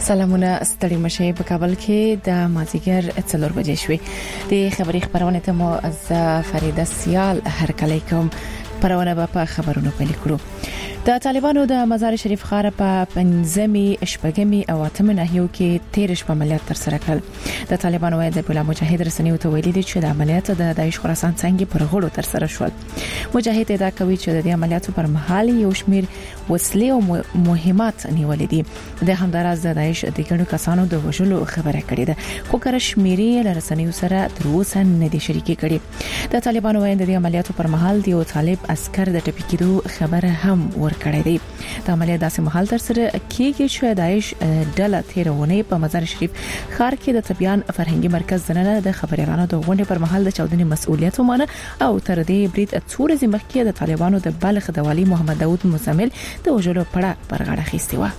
سلامونه ستړي مشه په کابل کې د مازیګر 4 بجې شوې د خبري خبرونه ته مو از فریده سیال هرکلی کوم پرونه په خبرونو پیل کړو. د طالبانو د مزار شریف ښار په پنځمي شپږمي او اتمه ناحیو کې 13 شپه عملیات تر سره کړل. د طالبانو وایي د بولا مجاهد رسنیو ته ویلي دي چې د عملیات د داعش خراسان څنګه پر غړو تر سره شول. مجاهد ادعا کوي چې د عملیاتو پر مهال یو شمیر وسلې او مهمات نیولې دي. د همداراز د داعش د ګڼو کسانو د وژلو خبره کړې ده، خو کر شمیرې له رسنیو سره تر اوسه نه دي شریکې کړې. د طالبانو وایي د عملیاتو پر مهال د یو طالب عسكر د ټپي کېدو خبره هم ورکړې ده. د عملیات داسې مهال تر سره کېږي چې داعش ډله تیرونه په مزار شریف ښار کې د طبيان فرهنګي مرکز دننه د خبريالانو د غونډې پر مهال د چاودنې مسؤلیت ومنه او تر دې برید څو ورځې مخکې د طالبانو د بلخ د والي محمد داوود مزمل د وژلو پړه پر غاړه اخیستې و.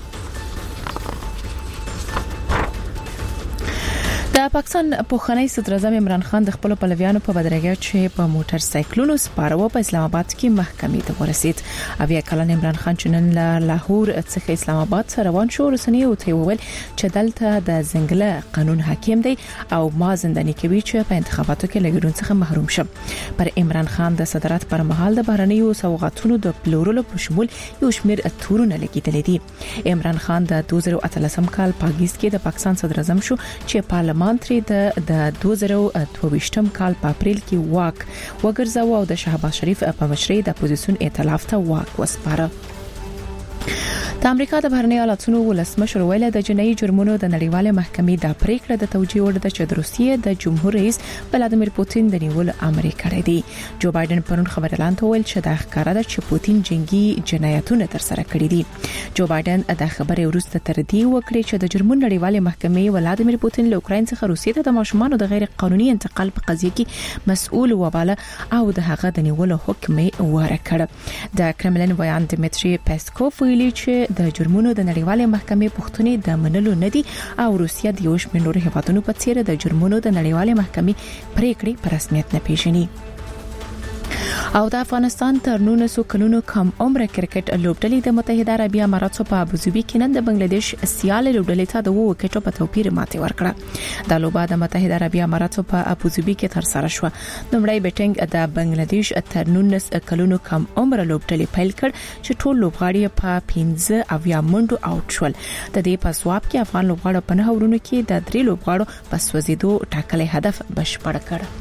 د پاکستان پوخنۍ صدر اعظم عمران خان د خپل پلویانو په بدرګه چې په موټر سایکلونو سپارو په اسلام آباد کې محکمې ته ورسید. اویا کلن عمران خان چې نن له لاهور څخه اسلام آباد سره روان شو، رسنیو ته وویل چې دلته د زنګله قانون حاکم دی او ما زنداني کوي چې په انتخاباتو کې له ګډون څخه محروم شم. پر عمران خان د صدارت پر مهال د بهرنیو سوغاتونو د پلورلو په شمول یو شمیر تورونه لګیدل دي. عمران خان د 2013 کال په اگست کې د پاکستان صدر اعظم شو چې پارلمان تری د 2022 کال په اپریل کې واک وګرځاو او د شهباز شریف په مشرۍ د اپوزیسیون ائتلاف ته واک وسپاره. د امریکا د بهرنی حالتونو ولسمشر ویل د جنایي جرمونو د نړیواله محکمې د پریکړه د توجیه وړ د چې د روسیې د جمهور رئیس ولادیمیر پوتین د نیول امر کړی دی. جو بایدن پرون خبر اعلان ته ویل چې د ښکارا د چې پوتین جنگي جنایتونه تر سره کړی دي. جو بایدن د خبرې وروسته تر دې وکړي چې د جرمونو نړیواله محکمې ولادیمیر پوتین له اوکراین څخه روسیې ته د ماشومانو د غیر قانوني انتقال په قضیه کې مسؤل وباله او د هغه د نیولو حکم یې ورکړ. د کرملین ویان دمیتری پیسکوف ویلي چې د جرمونو د نړیواله محکمې پښتنې د منلو ندي او روسیا د یو شمېر نورو هیوادونو په څیر د جرمونو د نړیواله محکمې پریکړې په رسمیت نه پیژني. او د افغانستان تر 19 کلونو کم عمر کرکټ لوبډلې د متحده عربی اماراتو په ابوظبي کې نن د بنگلاديش سیال لوبډلې ته د 2 وکټو په توپیر ماتې ورکړه. د لوبه د متحده عربی اماراتو په ابوظبي کې تر سره شو. نومړی بیټینګ د بنگلاديش تر 19 کلونو کم عمر لوبډلې پیل کړ چې ټول لوبغاړي په 15 اویا منډو اوټ شول. د دې په ځواب کې افغان لوبغاړو په 9 ورونو کې د 3 لوبغاړو په سوځیدو ټاکلي هدف بشپړ کړ.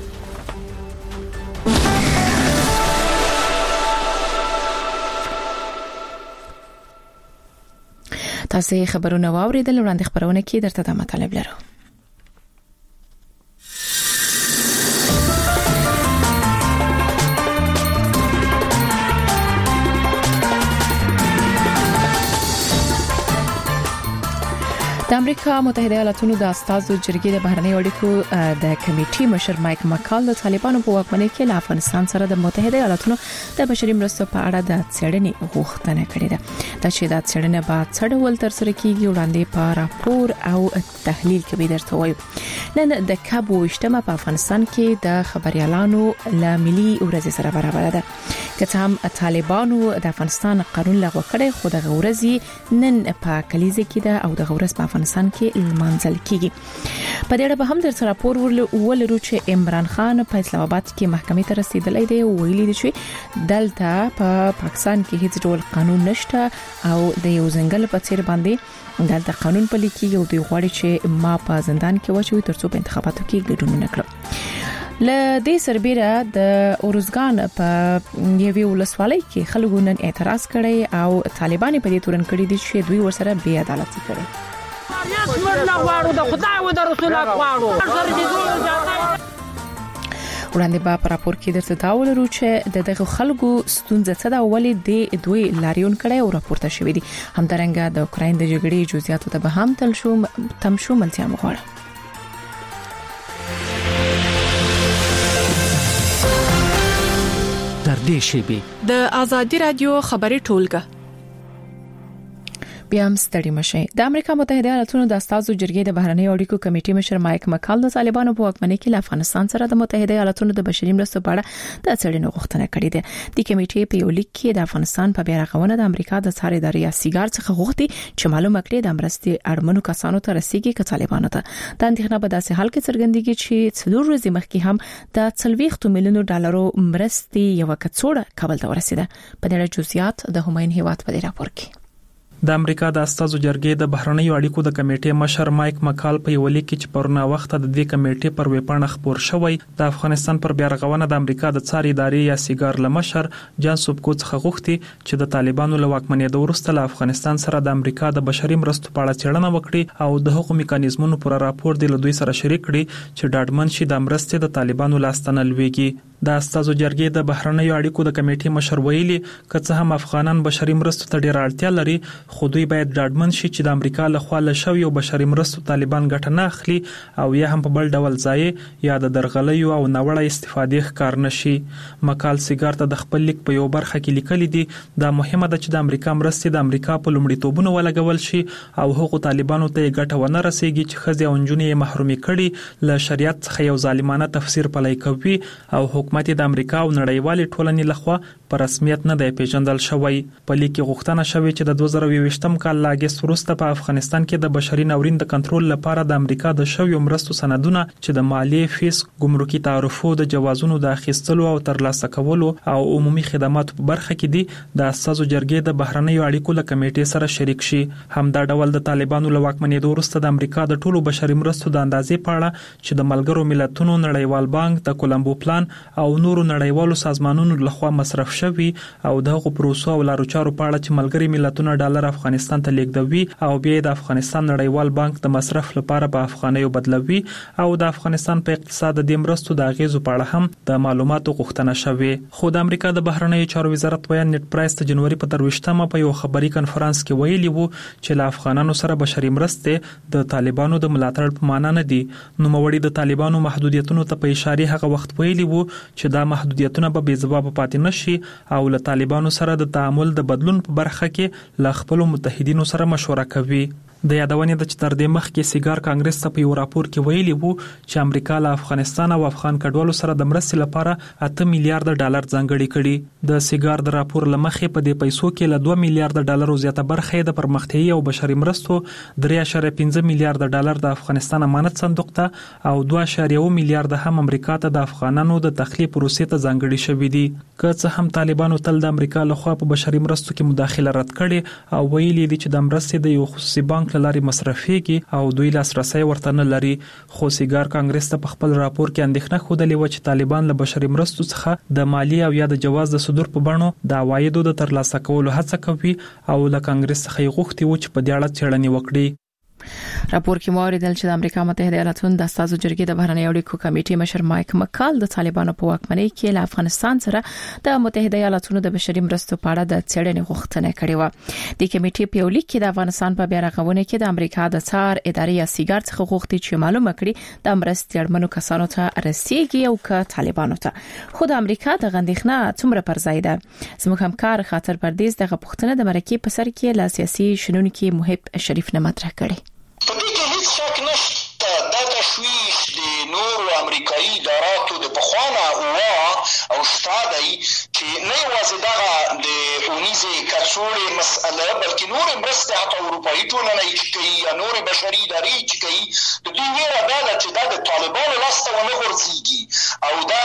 تاسو خبرونه واوریدل، وړاندې خبرونه کې درته د مطالب لرو. د امریکا متحده ایالاتونو د استازو جرګې د بهرنی اړیکو د کمیټې مشر مایک مکال د طالبانو په واکمنۍ کې له افغانستان سره د متحده ایالاتونو د بشري مرستو په اړه د څېړنې غوښتنه کړې ده. د چې د څېړنې بعد څړول تر سره کیږي وړاندې په راپور او تحلیل کې به درته وایو. نن د کب 28مه په افغانستان کې د خبريالانو له ملي ورځ سره برابر ده. که هم طالبانو د افغانستان قانون لغوه کړی، خو د غورزي نن په کلیزه کې ده او د غورز په افغانستان کې لمانځل کیږي. په دې اړه به هم در راپور ولرو چې عمران خان په اسلام آباد کې محکمې ته رسیدلی دی. ویلي دي چې دلته په پاکستان کې هیڅ ډول قانون نشته او د یو ځنګل په څیر باندې دلته قانون پلي کیږي او دوی غواړي چې ما په زندان کې واچوي ترڅو په انتخاباتو کې ګډون وکړي. ل دې سربېره د اورزګان په یوې ولسوالۍ کې خلکو نن اعتراض کړی او طالبان په دې تورن کړی دي چې دوی ورسره بې عدالتي کړي. وړاندې به په راپور کې درته دا ولرو چې دغه خلکو ستونزه څه ده، ولې د دوی لاریون کړي او راپورته شوې دي. همدارنګه د اوکراین د جګړې جزئیاتو ته به هم تم شو ملتیا مغواړه. در دې شی به د ازادي رادیو خبري ټولګه بیا هم ستړي مشي. د امریکا متحده ایالاتونو د استازو جرګې د بهرنی اړیکو کمیټې مشر مایک مکال د طالبانو په واکمنۍ کې له افغانستان سره د متحده ایالاتونو د بشري مرستو په اړه د څېړنې غوښتنه کړې ده. د کمیټې په یو لیک کې د افغانستان په بیا رغونه د امریکا د څار ادارې سیګار څخه غوښتي چې معلومه کړي د مرستې اړمنو کسانو ته رسیدي ک طالبانو ته. د اندېښنه په داسې حال کې څرګندېږي چې څلور ورځې مخکې هم د 40 میلیون ډالرو مرستې یو کڅوړه کابل ته ورسیده. په دې اړه جزئیات د هماین هیواد په راپور کې. د امریکا د استازو جرګې د بهرنی اړیکو د کمیټې مشر مایک مکال په یو لیک کې چې پرونه وخت د دې کمیټې پر ویبپاڼه خبر شوی د افغانستان پر بیا رغونه د امریکا د څار ادارې یا سیګار لمشر جان سوبکو څخه غوښتي چې د طالبانو له واکمنۍ وروسته له افغانستان سره د امریکا د بشري مرستو په اړه څېړنه وکړي او د حقوقي میکانیزمونو پر راپور د دوی سره شریک کړي چې ډاډمن شي د مرستې د طالبانو لاستنه لويږي. د استازو جرګې د بهرنی اړیکو د کمیټې مشر ویلي که څه هم افغانان بشري مرستو ته ډېر اړتیا لري خو دوی باید ډاډمن شي چې د امریکا له خوا له شوی او بشري مرستو طالبان ګټه نه اخلي او یا هم په بل ډول ځای یا د درغلیو او ناوړه استفادې ښکار نشي. مکال سیګار ته د خپل لیک په یو برخه کې لیکلي دي دا مهمه ده چې د امریکا مرستې د امریکا په لومړیتوبونو ولګول شي او هغو طالبانو ته ګټه ونه رسیږي چې ښځې او نجونې محرومي کړي له شریعت څخه یو ظالمانه تفسیر پلی کوي او حکومت د امریکا او نړیوالې ټولنې لخوا په رسمیت نه دی پیژندل شوی. په لیک کې غوښتنه شوې چې د 2022م کال لاګست وروسته په افغانستان کې د بشري ناورین د کنټرول لپاره د امریکا د شویو مرستو سندونه چې د مالیې فیس ګمرکي تعرفو د جوازونو د اخیستلو او ترلاسه کولو او عمومي خدماتو په برخه کې دي د استازو جرګې د بهرنی اړیکو له کمیټې سره شریک شي. همدا ډول د طالبانو له واکمنۍ وروسته د امریکا د ټولو بشري مرستو د اندازې په اړه چې د ملګرو ملتونو نړیوال بانک د کولمبو پلان او نورو نړیوالو سازمانونو لخوا مصرف شوی او دغه پروسو او لارو چارو په اړه چې ملګري ملتونه ډالر افغانستان ته لیږدوي او بیا د افغانستان نړیوال بانک د مصرف لپاره په افغانیو بدلوي او د افغانستان په اقتصاد د مرستو د اغیزو په اړه هم د معلوماتو غوښتنه شوې. خو د امریکا د بهرنی چارو وزارت ویان نیټ پرایس د جنوري په 23مه په یو خبري کانفرنس کې ویلي وو چې له افغانانو سره بشري مرستې د طالبانو د ملاتړ په معنا نه دي. نو موړي د طالبانو محدودیتونو ته په اشاره هغه وخت ویلي وو چې دا محدودیتونه به بې ځواب پاتې نشي او له طالبانو سره د تعامل د بدلون په برخه کې له خپل متحدینو سره مشوره کوي. د یادونې د چې تر دې مخکې سیګار کانګرس ته په یو راپور کې ویلي وو چې امریکا له افغانستان او افغان کډوالو سره د مرستې لپاره 8 میلیارډ ډالر ځانګړي کړي. د سیګار د راپور لمخې په دې پیسو کې له 2 میلیارډ ډالر زیاته برخه د پرمختیايي او بشري مرستو 3.5 میلیارډ ډالر د افغانستان امانت صندوق ته او 2.1 میلیارډ هم امریکا ته د افغانانو د تخلیه پروسې ته ځانګړي شوې دي. که څه هم طالبانو تل د امریکا لخوا په بشري مرستو کې مداخله رد کړي او ویلي دي چې د مرستې د یو خصوصي بانک لاري مصرفيږي او دوی لاسرسي ورته نه لري. خو سیګار کانګرس ته په خپل راپور کې اندېښنه خوده و چې طالبان له بشري مرستو څخه د مالی او یا د جواز د صدور په بڼو د عوایدو د ترلاسه کولو هڅه کوي او له کانګرس څخه غوښتي و چې په دې اړه څېړنې وکړي. راپور کې موریدل چې د امریکا متحده ایالاتونو د استازو جرګې د بهرنی اړیکو کمیټې مشر مایک مکال د طالبانو په واکمنۍ کې له افغانستان سره د متحده ایالاتونو د بشري مرستو په اړه د څېړنې غوښتنه کړې و. د کمیټې په لیک کې د افغانستان په بیا رغونه کې د امریکا د څار ادارې یا سیګار څخه غوښتي چې معلومه کړي د مرستې اړمنو کسانو ته رسیدي او که طالبانو ته. خو د امریکا د غندښنه څومره پر ځای ده؟ زموږ همکار خاطر پردیس دغه پوښتنه د مرکې په سر کې له سیاسي شنونکو محب شریف نه مطرح کړې. په دې کې هیڅ شک نشته دا تشویش د نورو امریکایي اداراتو د پخوانه او شتادي چې نه یوازې دغه د اونیزې کڅوړې مسأله بلکې نور مرستې حتی اروپایي ټولنه چې کوي یا نور بشري ادارې چې کوي د دوی ویره دا ده چې دا د طالبانو لاسته ونه غورځېږي او دا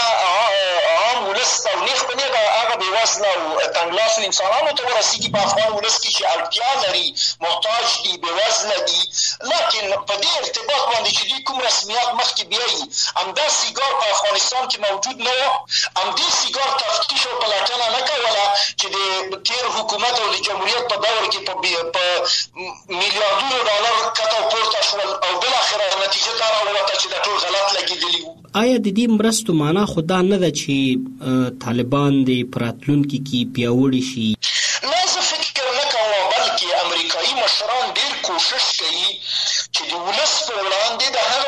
عام ولس او نیغ په نیغه هغه بېوزله او تنګلاسو انسانانو ته ورسېږي په افغان ولس کې چې اړتیا لري محتاج دي بېوزله دي. لکن په دې ارتباط باندې چې دوی کوم رسمیات مخکې بیایي همدا سیګار په افغانستان کې موجود نه و همدې سیګار تفتیش او پلټنه نه کوله چې د تیر حکومت او د جمهوریت په دور کې په میلیاردونو ډالر کته پورته شول او بالاخره نتیجه دا راووته چې دا ټول غلط لګېدلي وو. آیا د دې مرستو معنا خو دا نه ده چې طالبان د راتلونکي کې پیاوړي شي؟ نه زه فکر نه کوم بلکې امریکایي مشران ډېر کوشش کوي چې د ولس په وړاندې د هغه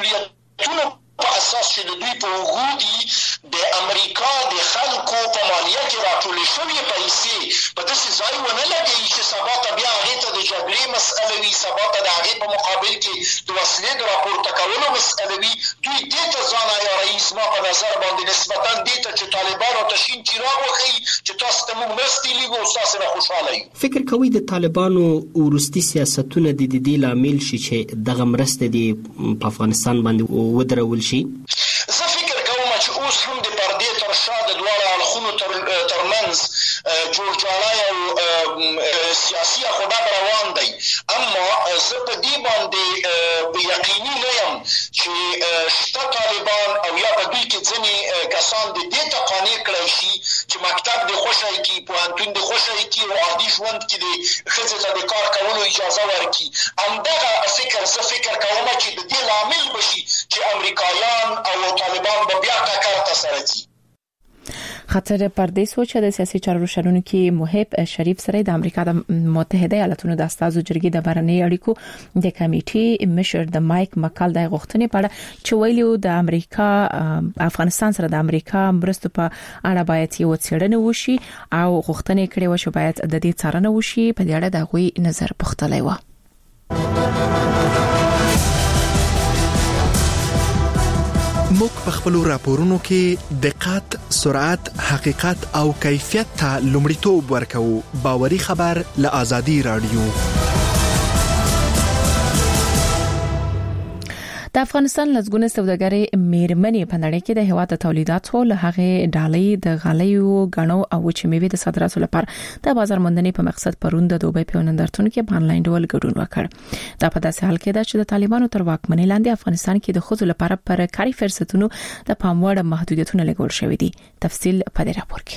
مسؤلیتونو په اساس چې د دوی په وجود د امریکا د خلکو په مالیه برتانیا کې راټولې شوې پیسې په داسې ځای ونه لګوي چې سبا ته بیا هغې ته د جګړې مسئله وي، سبا ته د هغې په مقابل کې د وسلې د راپورته کولو مسئله وي. دوی دې ته ځان عیاروي زما په نظر باندې نسبتا دې ته چې طالبانو ته شین چراغ وښیي چې تاسو ته موږ مرستې لېږو او ستاسې نه خوشحاله یو. فکر کوئ د طالبانو وروستي سیاستونه د دې لامل شي چې دغه مرستې دې په افغانستان باندې ودرول شي؟ زه فکر کوم چې اوس هم د پردې تر شا د دواړو اړخونو ترمنځ جوړجاړی او سیاسي اخوډب روان دی، اما زه په دې باندې یقیني نه یم چې شته طالبان او یا په دوی کې ځینې کسان د دې ته قانع کړی شي چې مکتب دې خوښی کړي، پوهنتون دې خوښی کړي او عادي ژوند کې دې ښځې ته د کار کولو اجازه ورکړي. همدغه فکر زه فکر کوم چې د دې لامل بشي چې امریکایان او طالبان به بیا ټکر ته سره ځي. خاطر پردې سوچ د سیاسي چارو شرونکو محب شریف سره د امریکا د متحده ایالاتونو د استازو جرګې د بهرنی اړیکو د کمیټې مشر د مایک مکال د غوښتنې په اړه چې ویلو د امریکا افغانستان سره د امریکا مرستو په اړه باید یو څېړنه وشي او غوښتنې کړې و چې باید د دې څارنه وشي. په دې اړه د غوي نظر پختلی و. موږ په خپل راپورونو کې دقت، سرعت، حقیقت او کیفیت ته لومړیتوب ورکوو. باوري خبر له آزادي رادیو. د افغانستان لزګونه سوداګري میرمنې په نړۍ کې د هیواد تولیداتو له هغه ډالۍ د غالیو غنو او چې میوه د صادراتو لپاره د بازار موندنې په مقصد پروند د دوبۍ په نندارتون کې په انلاین ډول ګډون وکړ. دا په داسې حال کې ده چې د طالبانو تر واکمنۍ لاندې افغانستان کې د ښځو لپاره پر کاري فرصتونو د پام وړ محدودیتونه لګول شوې دي. تفصیل په دې راپور کې.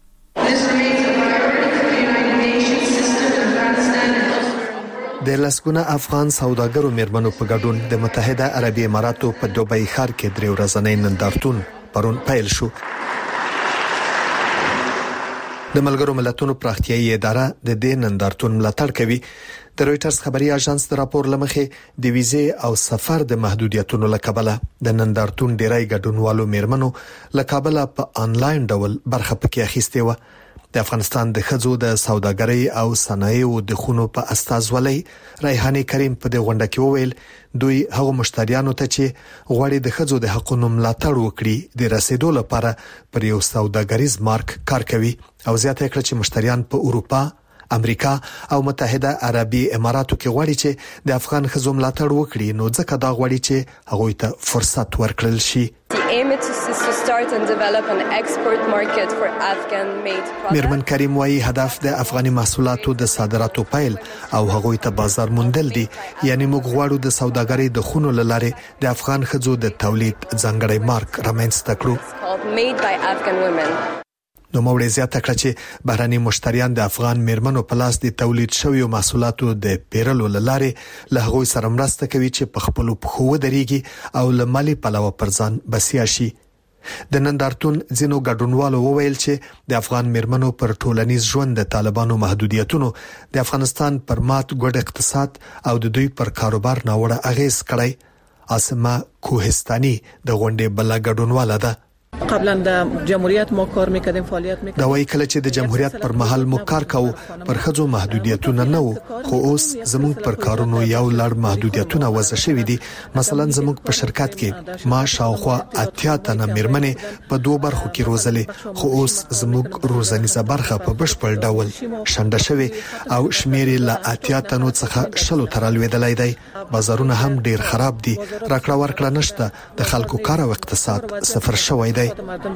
د لسګونه افغان سوداګرو میرمنو په ګډون د متحده عربي اماراتو په دوبۍ ښار کې درې ورځنی نندارتون پرون پیل شو. د ملګرو ملتونو پراختیایي اداره د دې نندارتون ملاتړ کوي. د رويټرز خبري اژانس د راپور لمخې د ویزې او سفر د محدودیتونو لکبله د نندارتون ډیری ګډونوالو میرمنو لکبله په انلاین ډول برخه پکې اخیستې و. د افغانستان د ښځو د سوداګرۍ او صنایعو د خونو په استازولۍ ریحانه کریم په دې غونډه کې وویل دوی هغه مشتریانو ته چې غواړي د ښځو د حقوقو ملاتړ وکړي د رسیدو لپاره پر یو سوداګریز مارک کار کوي او زیاته کړ چې مشتریان په اروپا، امریکا او متحده عربي اماراتو کې غواړي چې د افغان ښځو ملاتړ وکړي، نو ځکه دا غواړي چې هغه ته فرصت ورکړل شي. میرمن کریم وايي هدف د افغاني محصولاتو د صادراتو پیل او هغه ته بازار موندل دي. یعنی موږ غواړو د سوداګرۍ د خونو لاره د افغان ښځو د تولید ځانګړی مارک رامنځته کړو. نو موږ زیاته کړ چې بهراني مشتریان د افغان میرمنو په لاس د تولید شویو محصولاتو د پیرلو لاره له هغه سره مرسته کوي چې په خپل پخو ودرېږي او له مالی پلوه پرځان بسیا شي. د نندارتون ځینو ګډونوالو وویل چې د افغان میرمنو پر ټولنیز ژوند د طالبانو محدودیتونو د افغانستان پر مات ګډ اقتصاد او د دوی پر کاروبار ناوړه اغیز کړی. اسمه کوهستاني د غونډې بل ګډونواله ده. قبلا د جمهوریت مو کار میکردیم، فعالیت میکردیم. دا وایي کله چې د جمهوریت پر مهال مو کار کاوه پر خځو محدودیتونه نه وو، خو اوس زموږ پر کارونو یو لړ محدودیتونه وضع شوې دي. مثلا زموږ په شرکت کې ما شاوخوا 80 تنه میرمنې په دوه برخو کې روزلې، خو اوس زموږ روزنیزه برخه په بشپړ ډول شنډه شوې او شمیر له 80 تنو څخه 10 تر لویدلای دی. بازارونه هم ډیر خراب دي، راکړه ورکړه نشته، د خلکو کار او اقتصاد صفر شوی دی.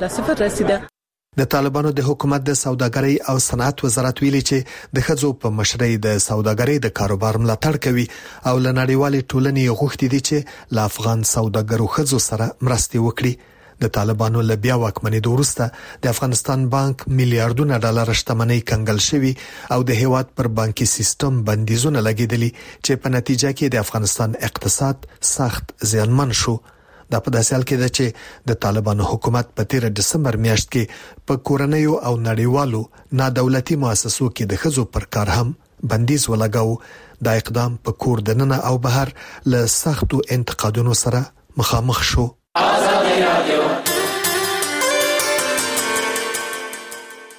د طالبانو د حکومت د سوداګرۍ او صنعت وزارت ویلي چې د ښځو په مشرۍ د سوداګرۍ د کاروبار ملاتړ کوي او له نړیوالې ټولنې غوښتي دي چې له افغان سوداګرو ښځو سره مرسته وکړي. د طالبانو له بیا واکمنۍ وروسته د افغانستان بانک میلیارډونه ډالر شتمنۍ کنګل شوی او د هیواد پر بانکي سیستم بندیزونه لګیدلي چې په نتیجه کې د افغانستان اقتصاد سخت زیانمن شو. دا په داسې حال کې ده چې د طالبانو حکومت په 13 دسمبر میاشت کې په کورنیو او نړیوالو نادولتي مؤسسو کې د ښځو پر کار هم بندیز ولګاو. دا اقدام په کور دننه او بهر له سختو انتقادونو سره مخامخ شو.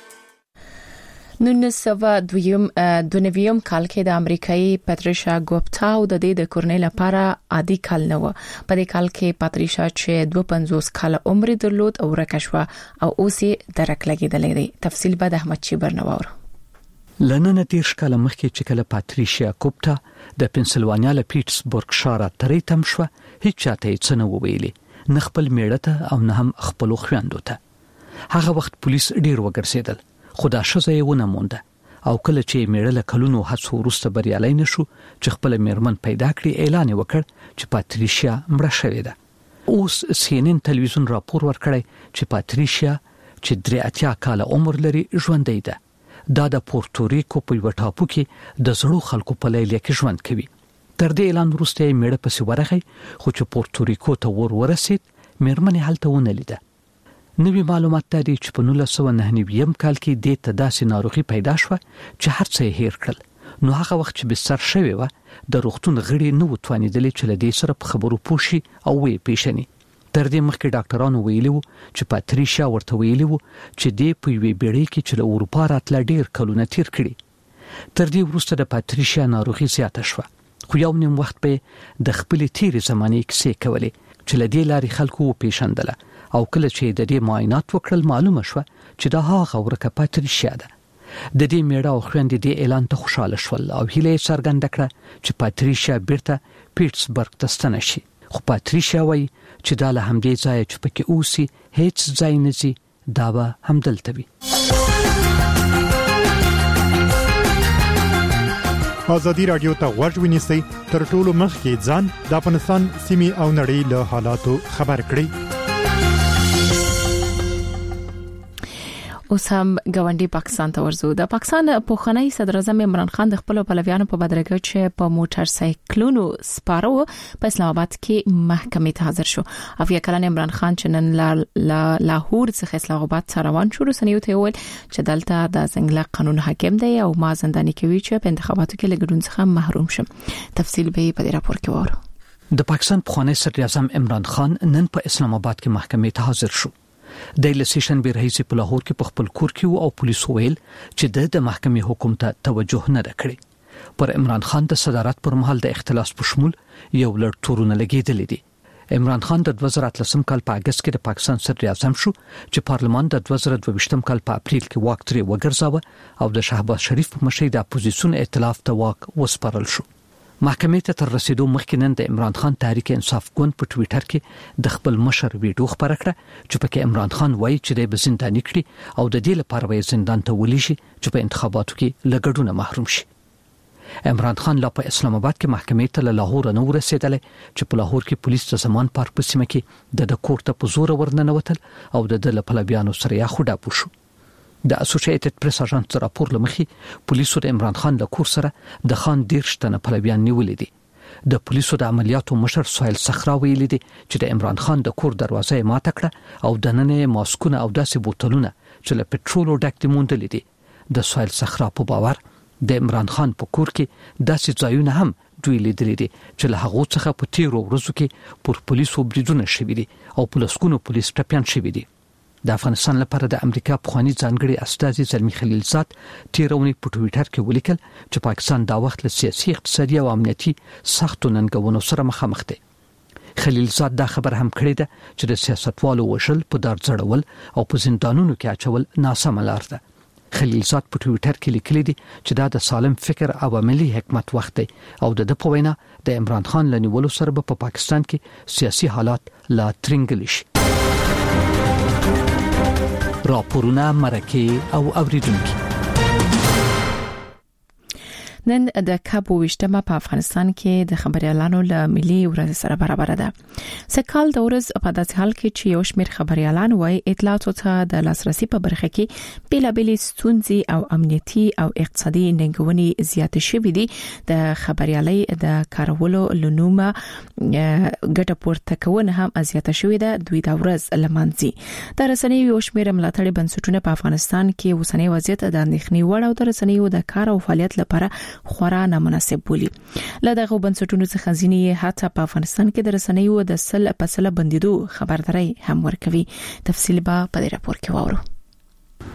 1992 کال کې د امریکایي پاتریشا ګوپتا او د دې د کورنۍ لپاره عادي کال نه و. په دې کال کې پاتریشا چې 52 کال عمر درلود او ورکشوه او اوس یې درک لګیدلې دی. تفصیل به د احمد چیبر نوور. لنن 30 کال مخکې چې کله پاتریشا ګوپتا د پنسلوانیا له پیټسبورګ ښار ته تم شو، هیڅ چاته یې څه نه ویلي، نه خپل میړه ته او نه هم خپل خويندو ته. هغه وخت پولیس ډیر وګرځیدل، خو دا شزه یې ونه مونده او کله چې میړه له کلونو هڅو وروسته بریالي نشو چې خپل میرمن پیدا کړي، اعلان وکړ چې پاتریشا مړه شوې ده. اوس CNN تلویزیون راپور ورکړی چې پاتریشا چې 83 کال عمر لري ژوندۍ ده. دا د پورتوریکو په یو ټاپو کې د زړو خلکو په لیلیه کې ژوند کوي. تر دې اعلان وروسته میړه پسې ورغی، خو چې پورتوریکو ته ورسید میرمن هلته ونه لیده. نوی معلومات دي چې په 1999 کال کې د تداسي ناروغي پیدا شو چې هر څه هیر کړل. نو هغه وخت چې بستر شوی و د روغتون غړي نو توانیدل چې لدې سره په خبرو پوښي او وی پیښني. تر دې مخکې ډاکټرانو ویلي وو چې پاتریشا ورته ویلي وو چې د پوی بیړۍ کې چې له اروپا راتله ډیر کلونه تیر کړي. تر دې وروسته د پاتریشا ناروغي زیاته شو، خو یو نیم وخت به د خپل تیرې زمانې کیسې کولې چې لدې لاري خلکو پیښندله او کله چې د دې معاینات وکړل معلومه شو چې دا هغه ورکه پاتریشا ده. د دې میړه او خويندې د اعلان ته خوشاله شول او هیله څرګنده کړه چې پاتریشا بیرته پیټسبرګ ته ستنه شي. خو پاتریشا وایي چې دا له همدې ځای چې پکې اوسي هیڅ ځای نه زی، دا به همدلته وي. ازادي رادیو ته غوږ ونیسئ، تر ټولو مخکې ځان د افغانستان سیمې او نړۍ له حالاتو خبر کړئ. اوس هم ګاونډي پاکستان ته ورزو. د پاکستان پوخنۍ صدر اعظم عمران خان د خپل پلویانو په بدرګه چې په موټر سایکلونو سپارو په اسلام آباد کې محکمې ته حاضر شو. افیا کلن عمران خان چې نن لاهور څخه اسلام آباد ته روان شو، رسنیو ته ویل چې دلته د څنګه قانون حاکم دی او ما زنداني کوي چې په انتخاباتو کې لګډون څخه محروم شم. تفصیل به په دې راپور کې وره. د پاکستان پوخنۍ صدر اعظم عمران خان نن په اسلام آباد کې محکمې ته حاضر شو. د لیسیشن به رئیس په لاهور کې په خپل کور کې او پولیسو ویل چې د محکمې حکم ته توجه نه کړي. پر عمران خان د صدارت پر مهال د اختلاس په شمول یو لړ تورونه لګیدل دي. عمران خان د 2013 کال په اگست کې د پاکستان صدر اعظم شو چې پارلمان د 2022 کال په اپریل کې واک ترې وګرځاوه او د شهباز شریف په مشرۍ د اپوزیسیون ائتلاف ته واک وسپارل شو. محکمې ته تر رسیدو مخکې نن د عمران خان تحریک انصاف ګوند په ټوئیټر کې د خپل مشر ویډیو خبره کړه چې پکې عمران خان وایي چې د زنداني کړي او د دې لپاره وایي زندان ته ولېږي چې په انتخاباتو کې لګډونه محروم شي. عمران خان لا په اسلام آباد کې محکمې ته له لاهور نه ورسېدل چې په لاهور کې پولیس د زمان پارک په سیمه کې د کور ته په زور ورننوتل او د پلویانو سره یې خوډه پوښو. د اسوسییټډ پریس اژانس راپور لمخې پولیسو د عمران خان له کور سره د خان 13 تنه پلویان نیولې دي. د پولیسو د عملیاتو مشر سهیل صخرا ویلي دي چې د عمران خان د کور دروازه ماته کړه او د نننې ماسکونه او داسې بوتلونه چې له پټرولو ډک دي موندل دي. د سهیل صخرا په باور د عمران خان په کور کې داسې ځایونه هم دوی لیدلي دي چې له هغه څخه په تیرو ورځو کې پر پولیسو بریدونه شوي دي او پولیسونو پولیس ټپيان شوي دي. د افغانستان لپاره د امریکا پخوانی ځانګړي استازي زلمی خلیلزاد تیرونی په ټوئیټر کې ولیکل چې پاکستان دا وخت له سیاسي، اقتصادي او امنیتي سختو ننګونو سره مخامخ دی. خلیلزاد دا خبر هم کړی ده چې د سیاستوالو وشل په دار ځړول او په زندانونو کې اچول ناسمه لار ده. خلیلزاد په ټوئیټر کې لیکلي دي چې دا د سالم فکر او عملی حکمت وخت دی او د په وینا د عمران خان لنیولو سره په پاکستان کې سیاسي حالات لا ترنګل شي. راپورونه مرکه او اوریدونکو. نن د کابو وشتمه په افغانستان کې د خبريالانو له ملي ورځ سره برابر ده. سکهال د ورځ په داسې حال کې چې یو شمېر خبريالان وايي اطلاعاتو ته د لاسرسي په برخه کې بیلابېلې ستونزې او امنیتي او اقتصادي ننګونې زیاتې شوې دي. د خبريالۍ د کارولو لنومه ګټه پورته کول هم زیاته شوې ده. دوی د ورځ لمانځي. د رسنیو یو شمېر ملاتړي بنسټونه په افغانستان کې اوسنۍ وضعیت د اندېښنې وړ او د رسنیو د کار او فعالیت لپاره خورا نامناسب بولی. له دغه بنسټونو څخه ځینې حتی په افغانستان کې د رسنیو د سل په سل بندیدو خبرداري هم ورکوي. تفصیل به په دې راپور کې وورو.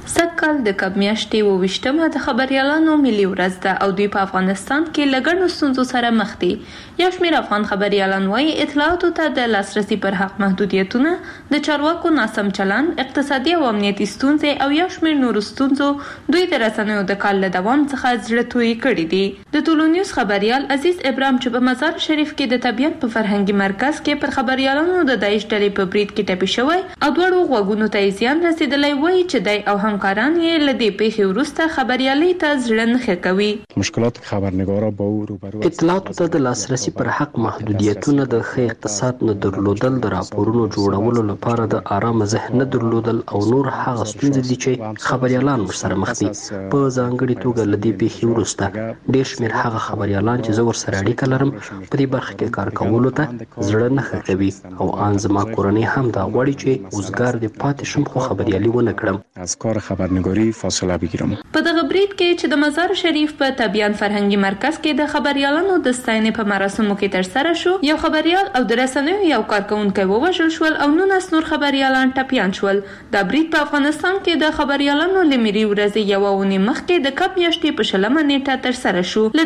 سکل د کب میاشتې 28مه د خبريالانو ملي ورځ ده او دوی په افغانستان کې لګڼو ستونزو سره مخ دي. یو شمېر افغان خبريالان وايي اطلاعاتو ته د لاسرسي پر حق محدودیتونه، د چارواکو ناسم چلند، اقتصادي او امنیتي ستونزې او یو شمېر نورو ستونزو دوی د رسنیو د کال له دوام څخه زړه توی کړي دي. د ټولو نیوز خبريال عزیز ابراهیم چې په مزار شریف کې د طبیعت په فرهنګي مرکز کې پر خبريالانو د داعش ډلې په برید کې ټپي شوی او دوړو غوږونو ته زیان رسیدلی وایي چې دای او همکاران یې له دې پیښې وروسته خبريالۍ ته زړه نه کوي. مشکلات خبرنگارا با او روبرو اطلاعاتو ته د لاسرسي پر حق محدودیتونه، د ښه اقتصاد نه درلودل، د راپورونو جوړولو لپاره د آرام ذهن نه درلودل او نور هغه ستونزې دي چې خبريالان ورسره مخ دي. په ځانګړي توګه له دې پیښې وروسته ډېر شمېر هغه خبريالان چې زه ورسره اړیکه لرم په دې برخه کې کار کولو ته زړه نه کوي او ان زما کورنۍ هم دا غواړي چې وزګار دې پاتې شم خو خبريالي ونه کړم، از کار خبرنگاری فاصله بگیرم. په دغه برید کې چې د مزار شریف په طبيعت فرهنګي مرکز کې د خبريالانو د ستاینې په مراسمو کې ترسره شو، یو خبريال او د رسنیو یو کارکونکي ووژل شول او 19 نور خبريالان ټپيان شول. دا برید په افغانستان کې د خبريالانو لمري ورځ یو اونۍ مخکې د کب میاشتې په 20 نیټه ترسره شو. ل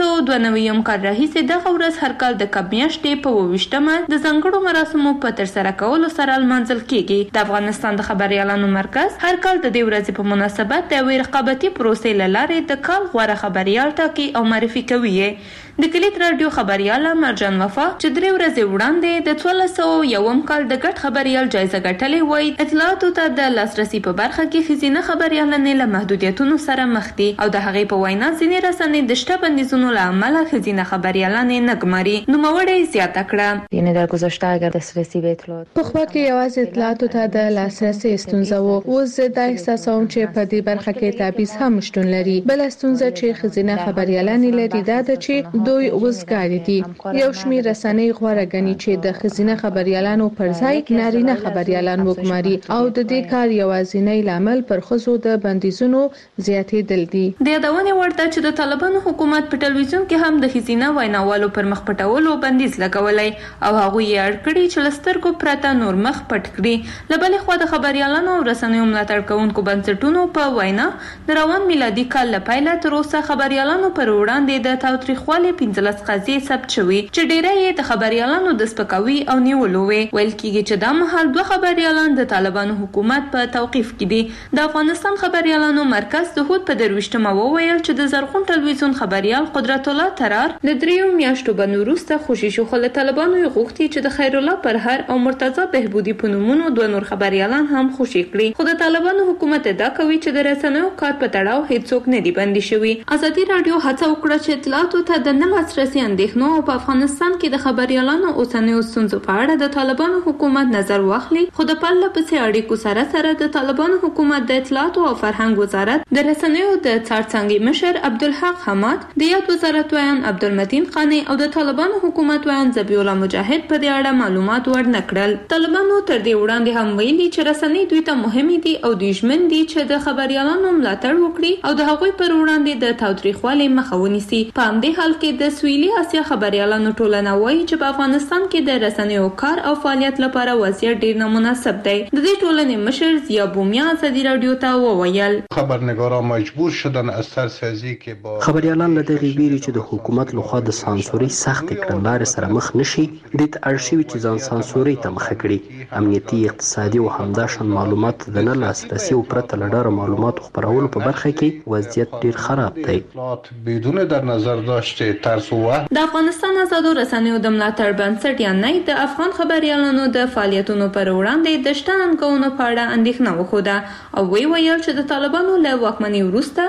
1992 کال راهیسې دغه ورځ هر کال د کب میاشتې په 28مه د ځانګړو مراسمو په ترسره کولو سره لمانځل کیږي. د افغانستان د خبريالانو مرکز هر کال د دې ورځې په مناسبت د یوې رقابتي پروسې له لارې د کال غوره خبريال ټاکي او معرفي کوي. د کلیت رادیو خبرياله مرجان وفا چې 3 ورځې وړاندې د 1201 کال د ګډ خبريال جایزه ګټلې وای اطلاعاتو ته د لاسرسي په برخه کې خزینه خبريالانې له محدودیتونو سره مخ دي او د هغې په وینا ځینې رسنۍ د شته بندیزونو له امله خزینه خبريالانې نه ګماري. نوموړې زیاته کړه یعنی در گذشته اگر دسترسی به اطلاعات په خوا کې یوازې اطلاعاتو ته د لاسرسي ستونزه وو، اوس دا احساسوم چې په دې برخه کې تابعیض هم شتون لري. بل ستونزه چې خزینه خبريالانې لري دا ده چې دوی وزګاری دي. یو شمېر رسنۍ غوړه غني چې د خزینه خبريالانو پر ځای نارینه خبريالان وګماري او د دې کار یوازینی لامل پر خزو د بندیزونو زیاتېدل دي. د یادونې وړ ده چې د طالبانو حکومت په ټلویزیون کې هم د خزینه ویناوالو پر مخ پټولو بندیز لګولای او هغه یې اړ کړی چې لسترګو پرته نور مخ پټ کړي. له بلې خوا د خبريالانو او رسنیو ملاتړ کوونکو بنسټونو په وینا د روان میلادي کال له پیله تر اوسه خبريالانو پر وړاندې د تاوتریخوالي 15 قضیې ثبت شوي چې ډیری یې د خبريالانو د سپکاوي او نیولو وي. ویل کېږي چې دا مهال 2 خبريالان د طالبانو حکومت په توقيف کې دي. د افغانستان خبريالانو مرکز د هود په 23مه وویل چې د زرغون ټلویزیون خبريال قدرت الله ترار د 3 میاشتو بن وروسته خوشي شو، خو له طالبانو یې غوښتي چې د خیر الله پرهر او مرتضی بهبودي په نومونو 2 نور خبريالان هم خوشي کړي. خو د طالبانو حکومت ادعا کوي چې د رسنیو کار په تړاو هیڅوک نه دی بندي شوی. ازادي رادیو هڅه وکړه چې اطلاعاتو ته د نه لاسرسي اندېښنو او په افغانستان کې د خبريالانو اوسنیو ستونزو په اړه د طالبانو حکومت نظر واخلي، خو د پرله پسې اړیکو سره د طالبانو حکومت د اطلاعاتو او فرهنګ وزارت د رسنیو د څارڅنګي مشر عبدالحق حماد، د یاد وزارت ویان عبدالمتین خانی او د طالبانو حکومت ویان ذبیح الله مجاهد په دې اړه معلومات ورنه کړل. طالبانو تر دې وړاندې هم ویلي چې رسنۍ دوی ته مهمې دي او دوی ژمن دي چې د خبريالانو ملاتړ وکړي او د هغوی پر وړاندې د تاوتریخوالي مخه ونیسي. په همدې حال کې د سویلي اسیا خبريالانو ټولنه وایي چې په افغانستان کې د رسنیو کار او فعالیت لپاره وضعیت ډیر نامناسب دی. د دې ټولنې مشر ضیا بومیا ازادي رادیو ته وویل خبرنگاران مجبور شدن از سرسازی که با خبريالان له دغه ویري چې د حکومت لخوا د سانسوري سخت کړنلارې سره مخ نشي د ارشیوي چې ځان سانسوري ته مخ کړي. امنیتي، اقتصادي او همداشان معلومات د نه لاسرسي او پرته لډاره معلوماتو خبرولو په برخه کې وضعیت ډیر خراب دی. بدون در نظر داشته ترس و د افغانستان آزادو رسنیو د ملاتړ بنسټ یا نه د افغان خبريالانو د فعالیتونو پر وړاندې د شته ننګونو په اړه اندېښنه وښوده او ویل چې د طالبانو له واکمنۍ وروسته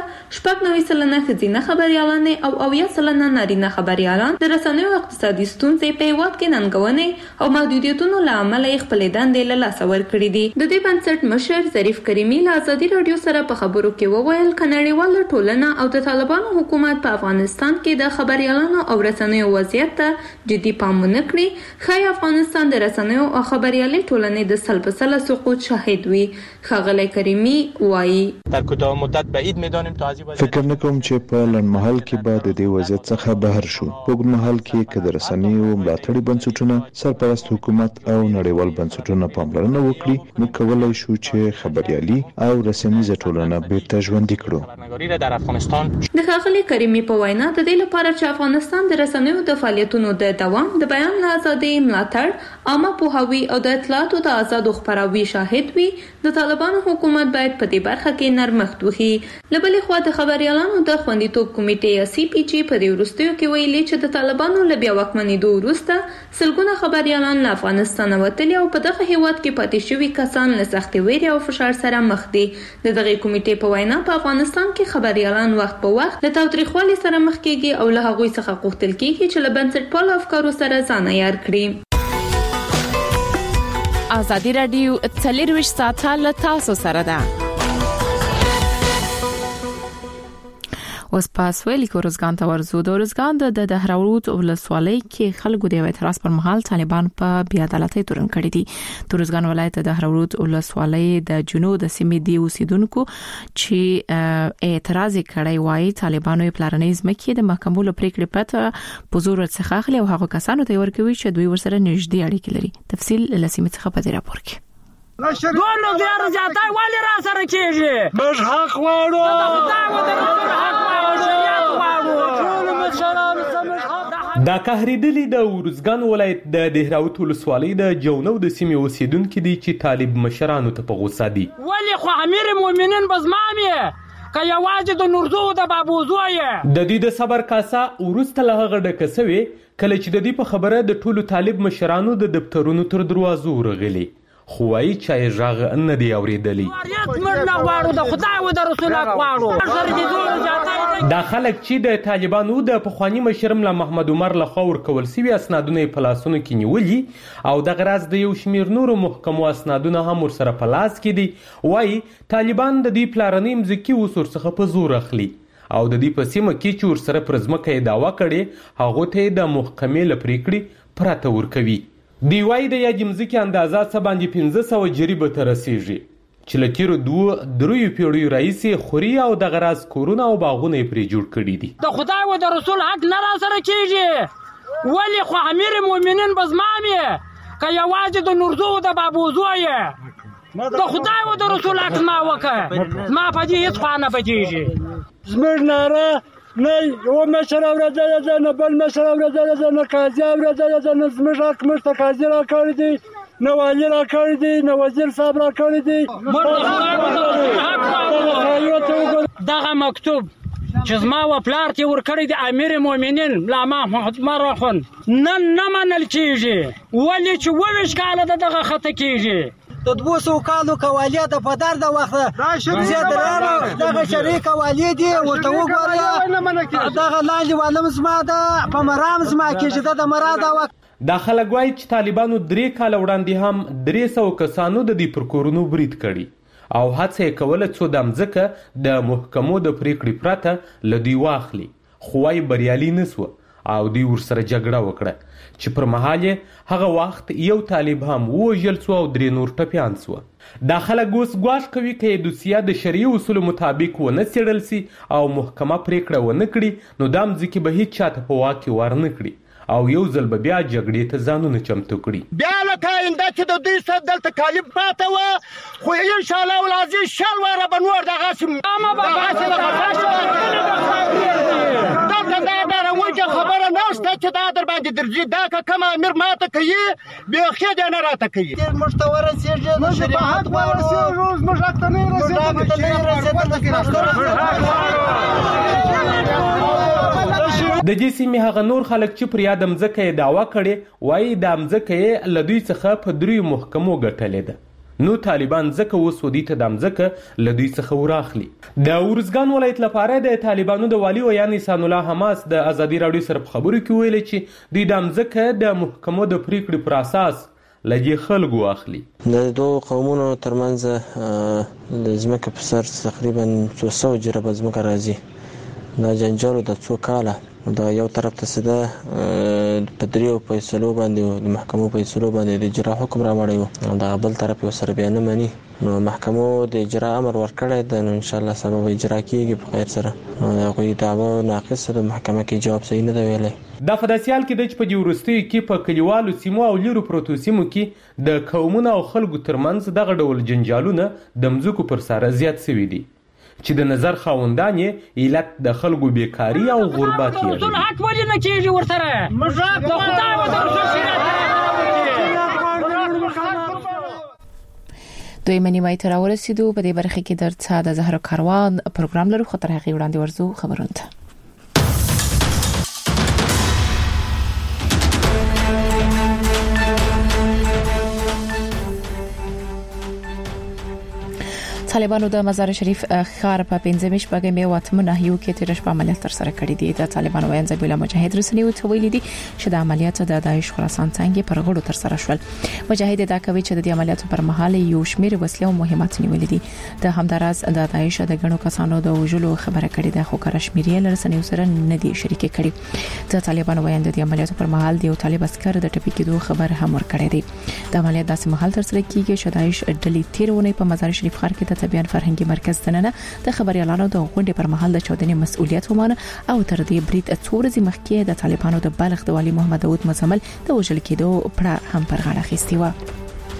90% ښځینه خبريالانې او 80% نارینه خبريالان د رسنیو اقتصادي ستونزې په هیواد کې ننګونې او محدودیتونو له امله خپلې دندې له لاسه ورکړې دي. د دې بنسټ مشر ظریف کریمي له ازادي رادیو سره په خبرو کې وویل چې نړیواله ټولنه او د طالبانو حکومت په افغانستان کې د خبري خبريالانو او رسنیو وضعیت ته جدي پام ونه کړي ښایي افغانستان د رسنیو او خبريالي ټولنې د سلسله سقوط شاهد وي. ښاغلی کریمي وایي در کوتاه مدت بعید می‌دانیم تا از فکر نکوم چې په لنډمهال کې به د دې وضعیت څخه بهر شو. په اوږدمهال کې که د رسنیو ملاتړي بنسټونه، سرپرست حکومت او نړیوال بنسټونه پاملرنه وکړي نو کولی شو چې خبريالي او رسنیزه ټولنه بیرته ژوندي کړو. د ښاغلي کریمي په وینا د دې لپاره چې افغانستان د رسنیو د فعالیتونو د دوام، د بیان ازادۍ ملاتړ، عامه پوهاوي او د اطلاعاتو د آزادو خپراوي شاهد وي، د طالبانو حکومت باید په دې برخه کې نرمښت وکړي. له بلې خوا د خبريالانو د خوندیتوب کمیټې یا CPG په دې وروستیو کې ویلي چې د طالبانو له بیا واکمنېدو وروسته سلګونه خبريالان له افغانستانه وتلي او په دغه هیواد کې پاتې شوي کسان له سختې ویرې او فشار سره مخ دي. د دغه کمیټې په وینا په افغانستان کې خبريالان وخت په وخت له تاوتریخوالي سره مخ کیږي او له هغوی څخه غوښتل کیږي چې له بنسټپالو افکارو سره ځان عیار کړي. ازادي راډیو 24 ساعته له تاسو سره ده. اوس پاس ویلي کورزګان ته ورزو. د ورزګان د دهراوت ولسوالۍ کې خلکو د اعتراض پر مهال طالبان په بیا عدالتۍ تورن کړی دي. د ورزګان ولایت د دهراوت ولسوالۍ د جنوب د سیمې دی اوسیدونکو چې اعتراض کړی وایي طالبانو پلانې ځمکې د محکمو له پریکړې پرته په زور څخه اخلي او هغه کسانو ته ورکوي چې دوی ورسره نږدې اړیکې لري. تفصیل لسیمه څخه په دې راپور کې. دوه زیار زیاتای ولی را سره کیږي. موږ حق غواړو. دا قهریدلی د ورزګان ولایت د دهراوت ولسوالۍ د جونو د سیمې اوسیدونکو دي چې طالب مشرانو ته په غوسه دي. ولی خو امیر المؤمنین بزمامي که یوازې د نورزو د بابوزوی د دې د صبر کاسه ورسته له هغه ډکه سوي کله چې د دې په خبره د ټولو طالب مشرانو د دفترونو تر دروازو ورغلي. خو وايي چې ژغ نه دی اوریدلی. دا خلک چې د طالبانو د پخوانی مشر ملا محمد عمر لخوا ورکول سوي اسنادونه په لاسونو کې نیولي او د غراز د یو شمیر نورو محکمو اسنادونه هم ورسره په لاس کې دي. وايي طالبان د دې پلانې مځکې وسور څخه په زور اخلي او د دې په سیمه کې چې ورسره پر ځمکه یې دعوا کړي هغه ته د محکمې له پریکړې پرته ورکوي. دی وايي د یادې مځکې اندازه څه باندې 1500 جریبه ته رسیږي چې له تیرو 2-3 پیړیو راهیسې خوري او د غراز کورونه او باغونه یې پرې جوړ کړي دي. د خدای او د رسول حق نه را سره کیږي. ولی خو امیر المؤمنین بزمامي که یوازې د نورزو د بابوزوی د خدای او د رسول حق ما وکړه ما په دې هیڅ خوا نه بچیږي. زموږ ناره نه یو مشر اورېدلی ده نه بل مشر اورېدلی ده نه قاضي اورېدلی ده نه زموږ حق موږ ته قاضي را کړی دی نه والي را کړی دی نه وزیر صاحب را کړی دی. دغه مکتوب چې زما و پلار ته ورکړی دی امیر المؤمنین ملا محمد عمر اخوند نن نه منل کیږي. ولې چې 22 کاله دغه خطه کیږي. د 200 کالو کوالی د پدر د وخت زیاتره دغه شریک کوالی دی ورته وګورئ دغه لاندې والم زما د په مرام زما کې د مراد وخت. دا خلک وایي چې طالبانو 3 کال وړاندې هم 300 کسانو د دې پر کورونو برید کړي او هڅه یې کوله څو د مځکه د محکمو د پریکړې پرته له دوی واخلي. خو وايي بریالي نه سوه او دوی ورسره جګړه وکړه چې پر مهال هغه وخت یو طالب هم ووژل سو او 3 نور ټپیان سو. دا خلک اوس ګواښ کوي که دوسیه د شرعي اصولو مطابق ونه څېړل سي او محکمه پریکړه ونه کړي نو دا مځکې به هیڅ چاته په واک کې ور نه کړي او یو ځل به بیا جګړې ته ځانونه چمتو کړي. بیا لکه آینده چې د دوی سره دلته کالب ماته وه خو انشاءالله العزیز شل واره به نور دغسې دلته دا ډارونکې خبره نشته چې دا در باندې درځي. دا که کوم امیر ماته کوي بیخي دی نه راته کوي. موږ ته ورسېږي د شریعت غواړو زموږ حق ته د دې سیمې هغه نور خلک چې پر یاد مځکه یې دعوا کړې وایي دا مځکه یې له دوی څخه په 3 محکمو ګټلې ده. نو طالبان ځکه اوس ودی ته د مځکه له دوی څخه وراخلي. د ورزګان ولایت لپاره د طالبانو د والي یعنی سان الله حماس د ازادي راډیو سره په خبرو کې ویلي چې دوی د مځکه د محکمو د پریکړې پر اساس لږی خلکو اخلي. د دوه قومونو ترمنځ د ځمکې په سر تقریبا 200 جریبه ځمکه راځي دا جنجال د څو کاله دا یو طرف ته سده په دریو فیصلو باندې د محکمو فیصلو باندې د اجرا حکم راوړی دا بل طرف یو سره بیان مني نو محکمو د اجرا امر ورکړی د ان شاء الله سبب اجرا کیږي په خیر سره غوي دعوا ناقصه د محکمه کې جواب صحیح نه دی ویلي دا فداسیال کې د په ورستي کې په کلیوالو سیمو او لیرو پروتو سیمو کې د قومونو او خلکو ترمنځ دغه ډول جنجالونه د مزکو پر سره زیات شوي دي چې د نظر خاوندان یې علت د خلکو بیکاری او غربت یې رسول حق ولې نه کیږي ورسره مزاق د خدای او د رسول سیرت دوی منی مای تر ورسېدو په دې برخه کې درڅا د زهرا کاروان پروګرام لرو خطر حقیقي وړاندې ورزو خبرونه طالبانو د مزار شریف ښار په 15 شپږمې او 8 ناحیو کې تیر شپه عملیات تر سره کړی دي د طالبانو وایي ځبیله مجاهد رسنیو ته ویلي دي چې د عملیات د داعش خراسان څنګه پر غړو تر سره شول مجاهد دا کوي چې د عملیاتو پر مهال یو شمېر وسلې او مهمات نیولې دي د همداراز د داعش د غنو کسانو د وژلو خبره کړې ده خو کارشمیري رسنیو سره نه دي شریک کړي د طالبانو وایي د عملیاتو پر مهال د یو طالب عسكر د ټپي کېدو خبر هم ورکړی دی د عملیات داسې مهال تر سره کیږي چې داعش ډلې تیرونه په مزار شریف ښار کې د طبيعت فرهنګي مرکز دننه د خبريالانو د غونډې پر مهال د چودنې مسؤلیت ومانه او تر دې برید څورځي مخکې د طالبانو د بلخ د والي محمد داود مزمل د وژل کېدو پړه هم پر غاړه اخیستې و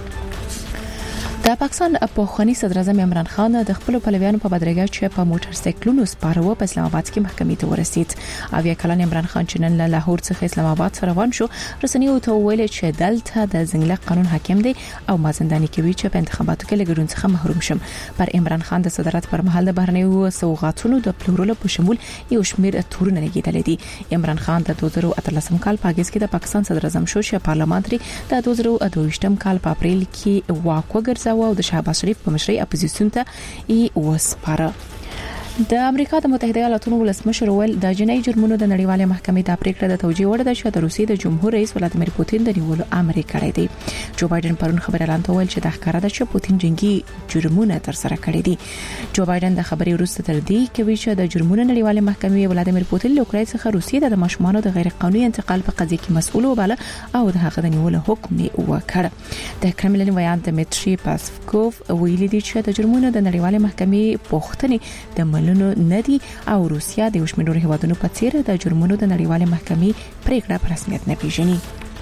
د پاکستان پوخانی صدر اعظم عمران خان د خپل پلویانو په بدرګه چې په موټر سایکلونو سپارو په اسلام آباد کې محکمې ته ورسید اویا کلن عمران خان چې نن له لاهور څخه اسلام آباد سره روان شو رسنیو ته ویل چې دلته د زنګله قانون حاکم دی او مازندانی کوي چې په انتخاباتو کې لګډون څخه محروم شم پر عمران خان د صدارت پر مهال د بهرنیو سوغاتونو د پلورلو په شمول یو شمېر تورونه لګیدل دي عمران خان د 2013 کال په اگست کې د پاکستان صدر اعظم شو چې پارلمان لري د 2022 کال په اپریل کې واک وګرځاو او د شهباز شریف په مشرۍ اپوزیسیون ته ای وسپاره د امریکا د متحده ایالاتونو ولسمشر ویل د جنایي جرمونو د نړیوالې محکمې د پریکړه د توجیه وړ ده چې د روسیې د جمهور رئیس ولادیمیر پوتین د نیولو امر کړی دی جو بایدن پرون خبر اعلان وکړ چې د ښکارا د پوتین جنگي جرمونه تر سره کړی دي جو بایدن د خبري وروسته تر دې کوي چې د جرمونو نړیوالې محکمې ولادیمیر پوتین له اوکرين څخه روسیې د ماشومانو د غیر قانوني انتقال په قضیه کې مسؤل وباله او د هغه د نیولو حکم یې وکړ د کرملین ویان دمیټری پاسکوف ویلي دی چې د جرمونو د نړیوالې محکمې پوښتنې د ملونو ندي او روسیا د وشمنور هیوادونو په څیر د جرمونو د نړیوالې محکمې پریکړه په رسمیت نه پیژني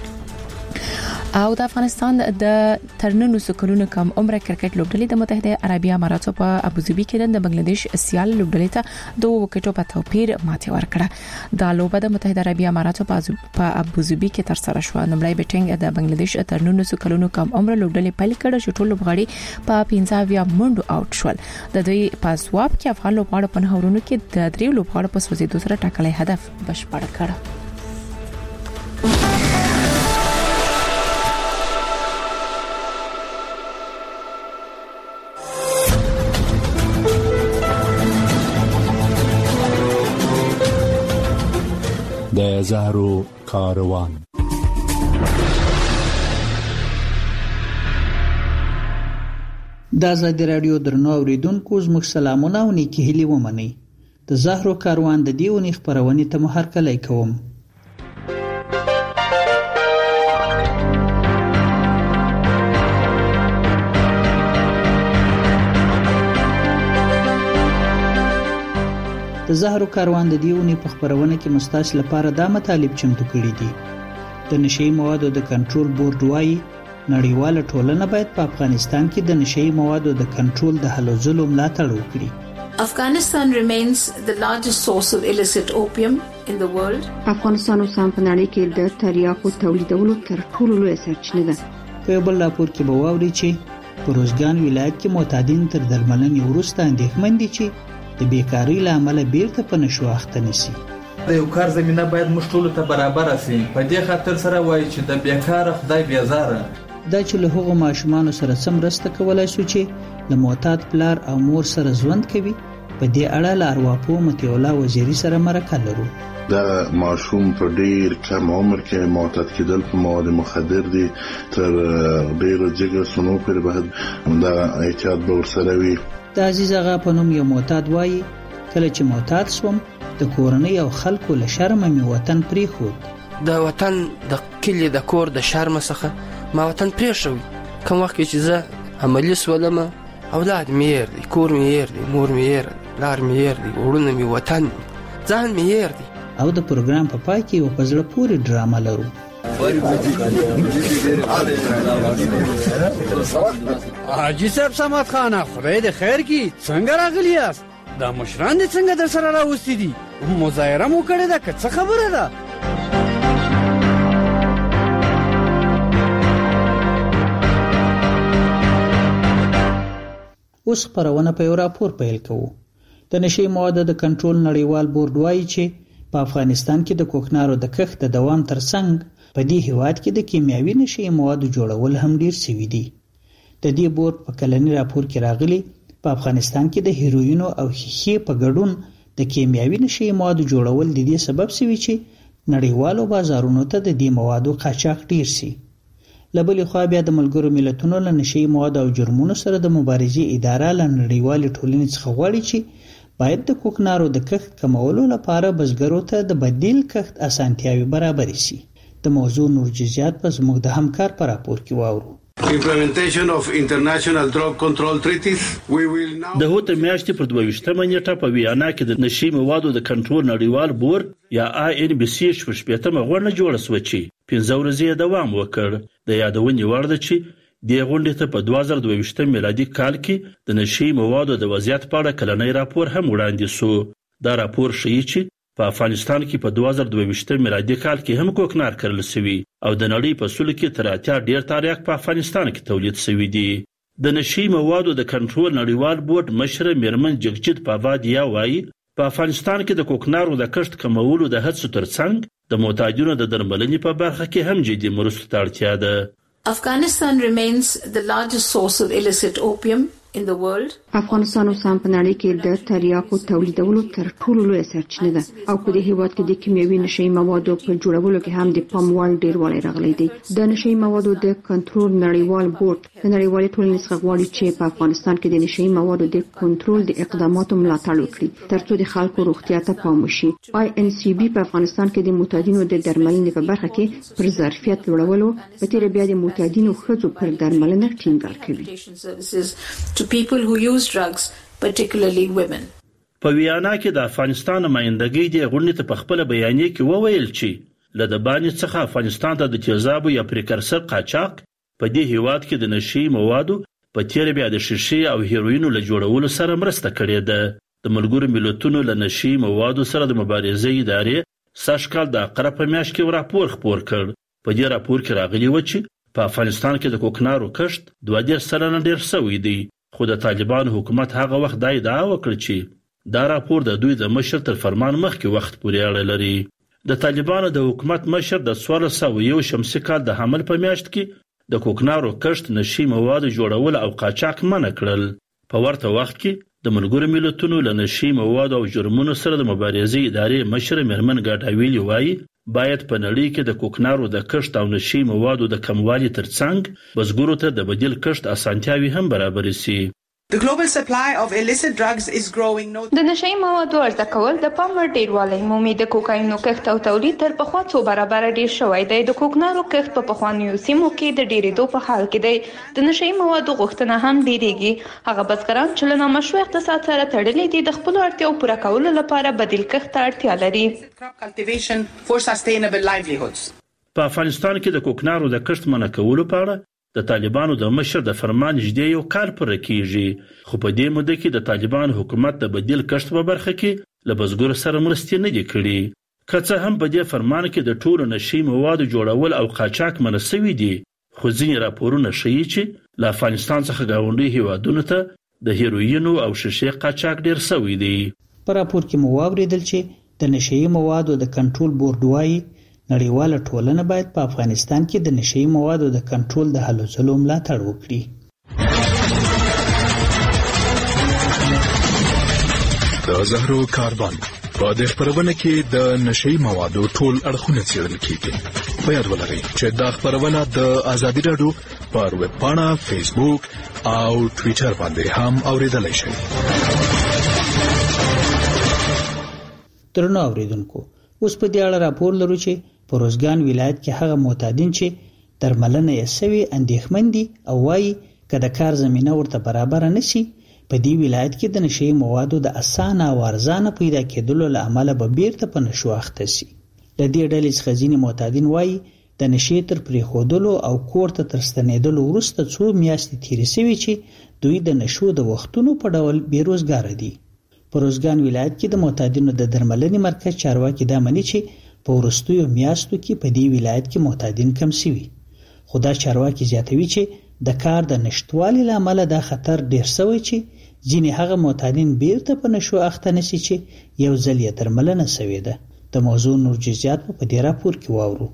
او د افغانستان د ترنن سکلونو کم عمر کرکټ لوبډلې د متحده عربی اماراتو په ابوظبي کې د بنگلاديش سیال لوبډلې ته 2 وکټو په توپیر ماتې ورکړه د لوبه د متحده عربی اماراتو په ابوظبي کې تر سره شو نمړی بیټینګ د بنگلاديش ترنن سکلونو کم عمر لوبډلې پیل کړه چې ټول لوبغاړي په 15 منډو آوټ شول د دوی په ځواب کې افغان لوبغاړو په نهورونو کې د 3 لوبغاړو په سوزیدو سره ټاکلي هدف بشپړ کړ د زهرو کاروان د آزادي رادیو درنو اوریدونکو زموږ سلامونه او نیکی هیلې ومنئ د زهرو کاروان د دیونی خبرونه ته مو هرکلی کوم د زهرو کاروان د دیونی په خبرونه کې مستاس لپاره دا مطالب چمتو کړي دي د نشئی موادو د کنټرول بورډ وايي نړیواله ټولنه باید په افغانستان کې د نشئی موادو د کنټرول د هلو ځلو ملاتړ وکړي Afghanistan remains the largest source of illicit opium in the world. افغانستان اوس هم په نړۍ کې د تریاکو تولیدولو تر ټولو لوی سرچینه ده. په یو بل راپور کې به واوري چې په روزګان ولایت کې معتادین تر درملنې وروسته اندېښمن دي چې د بیکاری له امله بیرته په نشو اخته نشي. د یو کار زمينه باید موږ ټول ته برابر شي. په دې خاطر سره وایي چې د بیکار خدای بیزاره دا چې له هغو ماشومان سره سم رسته کولای شو چې د معتاد پلار او مور سره ژوند کوي په دې اړه له ارواپو متي الله وزیری سره مرکه لرو. دا ماشوم په ډیر کم عمر کې معتاد کېدل په مواد مخدر دي تر ډیر جګه سنو پر بعد دا احتیاط به ورسره وي. د عزیز آغا په نوم یو معتاد وایي کله چې معتاد شوم د کورنۍ او خلکو له شرمه مې وطن پریښود. د وطن د کلي د کور د شرمه څخه ما وطن پریښود. کوم وخت چې زه عملي سولم، اولاد مې هېر دی، کور مې هېر دی، مور مې هېر دی، پلار مې هېر دی، وروڼه مې، وطن ځان مې هېر دی. او د پروګرام په پای کې یو په زړه پورې ډرامه لرو. حاجي صاحب صمد خانه، خدای دې خیر کړي، څنګه راغلی یاست؟ دا مشران دې څنګه در سره راوستي دي؟ مظاهره مو کړې ده که څه خبره ده؟ اوس خپرونه په یو راپور پیل کوو. د نشي موادو د کنټرول نړیوال بورډ وایي چې په افغانستان کې د کوکنارو د کښت د دوام ترڅنګ په دې هیواد کې د کیمیاوي نشي موادو جوړول هم ډیر شوي دي. د دې بورډ په کلنی راپور کې راغلي په افغانستان کې د هیروینو او ښیښې په ګډون د کیمیاوي نشي موادو جوړول د دې سبب شوي چې نړیوالو بازارونو ته د دې موادو قاچاق ډیر شي. لبلې خوا بیا د ملګرو ملتونو له نشي موادو او جرمونو سره د مبارزې اداره له نړیوالې ټولنې څخه غواړي چې باید د کوکنارو د کښت کمولو لپاره بزګرو ته د بدیل کښت اسانتیاوي برابر شي. د موضوع نور جزئیات په زموږ د همکار په راپور کې واورو. Implementation of international drug control treaties. We will now د هوت میاشتې پر 22 نیټه په ویانا کې د نشي موادو د کنټرول نړیوال بورډ یا INBC شپږمه غونډه جوړه شوه چې 15 ورځې دوام وکړ. د یادونې وړ ده چې د غونډې ته په 2022 میلادي کال کې د نشي موادو د وضعیت په اړه کلنی راپور هم وړاندې شو. دا راپور ښیي چې په افغانستان کې په 2022 میلادي کال کې هم کوکنار کرل شوی او د نړۍ په سلو کې تر 80 ډیر تاریخ په افغانستان کې تولید شوی دی. د نشي موادو د کنټرول نړیوال بورډ مشر میرمن جگجیت پاوادیا وایي په افغانستان کې د کوکنارو د کښت کمولو د هڅو ترڅنګ د معتادینو د درملنې په برخه کې هم جدي مرستو ته اړتیا ده. Afghanistan remains the largest source of illicit opium in the world. افغانستان اوس هم په نړۍ کې د تریاکو تولیدولو تر ټولو لویه سرچینه ده او په دې هیواد کې د کیمیاوي نشي موادو په جوړولو کې هم د پام وړ ډیروالی راغلی دی. د نشي موادو د کنټرول نړیوال بورډ د نړیوالې ټولنې څخه غواړي چې په افغانستان کې د نشي موادو د کنټرول د اقداماتو ملاتړ وکړي ترڅو د خلکو روغتیا ته پام وشي. INCB په افغانستان کې د معتادینو د درملنې په برخه کې پر ظرفیت لوړولو په تیر بیا د معتادینو ښځو پر درملنه ټینګار کوي. To people who use drugs, particularly women. په ویانا کې د افغانستان نمائندګۍ د غونډې ته په خپل بیانیه کې وویل چې له د باندې څخه افغانستان ته د تیزابو یا پریکرسر قاچاق په دې هیواد کې د نشي موادو په تیر بیا د شیشې او هیروینو له جوړولو سره مرسته کړې ده. د ملګرو ملتونو له نشي موادو سره د مبارزې ادارې ساشکال د اقرا په میاشت کې راپور خپور کړ. په دې راپور کې راغلی و چې په افغانستان کې د کوکنارو کښت 22% ډیر شوی دی. خو د طالبان حکومت هغه وخت دا ادعا وکړه چې دا راپور د دوی د مشر تر فرمان مخکې وخت پورې اړه لري. د طالبانو د حکومت مشر د 1401 شمسي کال د حمل په میاشت کې د کوکنارو کښت نشي مواد جوړول او قاچاق منع کړل. په ورته وخت کې د ملګرو ملتونو له نشي مواد او جرمونو سره د مبارزې ادارې مشر میرمن ګاډاویلی وایي باید په نړۍ کې د کوکنارو د کښت او نشي موادو د کموالي ترڅنګ بزګرو ته د بدیل کښت اسانتیاوي هم برابر شي. The global supply of illicit drugs is growing. د نشي موادو عرضه کول د پام وړ ډیروالی مومي. د کوکاینو کښت او تولید تر پخوا څو برابر ډیر شوی دی. د کوکنارو کښت په پخوانیو سیمو کې د ډیرېدو په حال کې دی. د نشي موادو غوښتنه هم ډیریږي. هغه بزګران چې له نامشروع اقتصاد سره تړلي دي د خپل اړتیاو پوره کولو لپاره بدیل کښت ته اړتیا لري. په افغانستان کې د کوکنارو د کښت منع کولو په اړه د طالبانو د مشر د فرمان نږدې یو کال پوره کیږي. خو په دې موده کې د طالبان حکومت د بدیل کښت په برخه کې له بزګرو سره مرستې نه دي کړي. که څه هم په دې فرمان کې د ټولو نشي موادو جوړول او قاچاق منع شوي دي، خو ځینې راپورونه ښیي چې له افغانستان څخه ګاونډي هیوادونو ته د هیروینو او شیشې قاچاق ډیر شوی دی. په راپور کې مو واوریدل چې د نشي موادو د کنټرول بورډ وایي نړیواله ټولنه باید په افغانستان کې د نشي موادو د کنټرول د هلو ځلو ملاتړ وکړي. د زهرو کاربن په دې خبرونه کې د نشي موادو ټول اړخونه څېړل کیږي. په یاد ولرئ چې دا خبرونه د آزادي راډیو پر ویب پاڼه، فیسبوک او ټویټر باندې هم اوریدلای شئ. درنو اوریدونکو اوس په دې اړه راپور لرو چې په روزګان ولایت کې هغه معتادین چې درملنه یې سوي اندېښمن دي او وایي که د کار زمینه ورته برابر نشي په دې ولایت کې د نشي موادو د اسانه او ارزانه پیدا کېدلو له امله به بیرته په نشو اخته شي. د دې ډلې څخه ځینې معتادین وایي د نشي تر پریښودلو او کور ته تر ستنېدلو وروسته څو میاشتې تېرې شوي چې دوی د نشو د وختونو په ډول بېروزګاره دي. په روزګان ولایت کې د معتادینو د درملنې مرکز چارواکي دا مني چې په وروستیو میاشتو کې په دې ولایت کې معتادین کم شوي. خو دا چارواکي زیاتوي چې د کار د نشټوالي له امله دا خطر ډېر شوی چې ځینې هغه معتادین بیرته په نشو اخته نشي چې یو ځل یې درملنه شوې ده. د موضوع نور جزئیات په دې راپور کې واورو.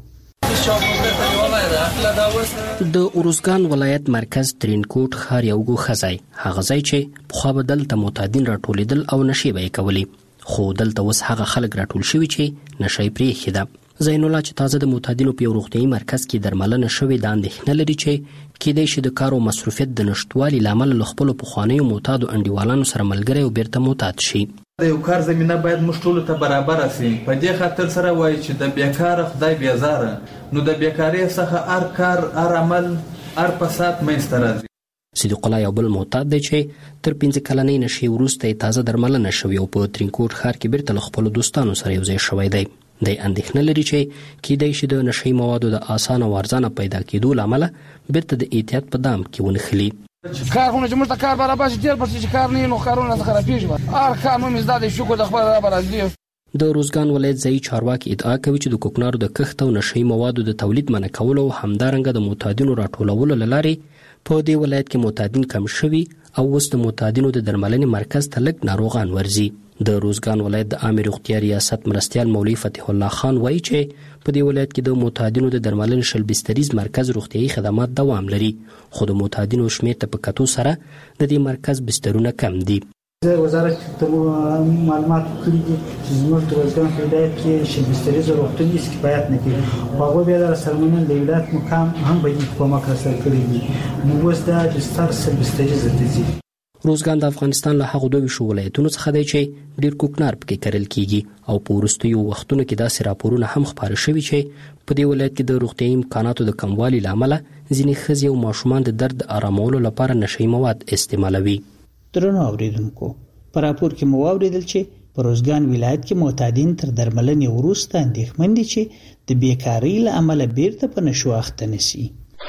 د اروزګان ولایت مرکز ترینکوټ ښار یو ګوښه ځای، هغه ځای چې پخوا به دلته معتادین راټولېدل او نشې به یې کولې، خو دلته اوس هغه خلک راټول شوي چې نشه یې پرېښې ده. زین الله چې تازه د معتادینو په یو روغتیایي مرکز کې درملنه شوې دا اندېښنه لري چې کېدای شي د کار او مصروفیت د نشتوالي له امله له خپلو پخوانیو معتادو انډیوالانو سره ملګری او بیرته معتاد شي. د یو کار زمینه باید موږ ټولو ته برابر شي. په دې خاطر سره وایي چې د بیکاره خدای بیزاره، نو د بیکارۍ څخه هر کار، هر عمل، هر فساد منځته راځي. صدیق الله یو بل معتاد دی چې تر 5 کلنۍ نشې وروسته یې تازه درملنه شوې او په ترینکوټ ښار کې بیرته له خپلو دوستانو سره یو ځای شوی دی. دی اندېښنه لري چې کېدای شي د نشهیي موادو د اسانه او ارزانه پیدا کېدو له امله بیرته د احتیاط په دام کې ونښلي. کارونه چې موږ ته کار برابر شي ډېر پرسي چې کار نه نو کارونه خرابېږي. هر کار مو مزدا د شکر د خپل برابر راځي. د روزګان ولایت ځایي چارواکي ادعا کوي چې د کوکنارو د کښت او نشهیي موادو د تولید منع کولو او همدارنګه د معتادینو راټولولو له لارې په دې ولایت کې معتادین کم شوي او اوس د معتادینو د درملنې مرکز ته لږ ناروغان ورځي. د روزګان ولایت د عامې روغتیا ریاست مرستیال مولوي فتح الله خان وایي چې په دې ولایت کې د معتادینو د درملنې شل بستریز مرکز روغتیایي خدمات دوام لري، خو د معتادینو شمېر ته په کتو سره د دې مرکز بسترونه کم دي. وزارت ته معلومات کړي دي چې زموږ د روزګان ولایت کې شل بستریز روغتون هیڅ کفایت نه کوي. هغوی بیا د سرمنن د ولایت مقام هم به یې کومک راسره کړی دي. نو اوس دا بستر شل بستریز دي. روزګان د افغانستان له هغو 22 ولایتونو څخه دی چې ډیر کوکنار پکې کرل کیږي او په وروستیو وختونو کې داسې راپورونه هم خپاره شوي چې په دې ولایت کې د روغتیایي امکاناتو د کموالي له امله ځینې ښځې او ماشومان د درد آرامولو لپاره نشهیي مواد استعمالوي. درنو اوریدونکو په راپور کې مو واورېدل چې په روزګان ولایت کې معتادین تر درملنې وروسته اندېښمن دي چې د بیکارۍ له امله بیرته په نشو اخته نشي.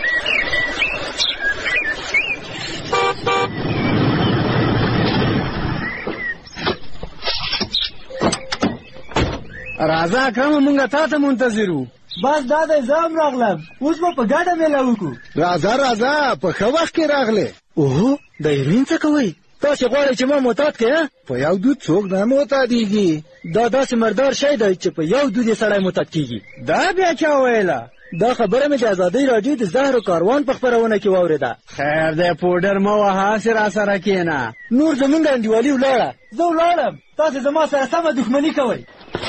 راځه اکرم مونږه تا ته منتظر وو. بس دا د زام راغلم، اوس به په ګډه میله وکړو. راځه په ښه وخت کې راغلې. اوهو د هیروین څه کوئ؟ تاسې غواړئ چې ما معتاد کړې؟ په یو دود څوک نه معتادېږي. دا داسې مردار شی دی چې په یو دود یې سړی معتاد کېږي. دا بیا چا ویله؟ دا خبره مې د ازادۍ راډیو د زهرو کاروان په خپرونه کې واورېده. خیر دی پوډر مه وهه، هسې راسره کښېنه. نور زمونږ انډیوالي ولاړه. زه ولاړم، تاسې زما سره سمه دښمني کوئ.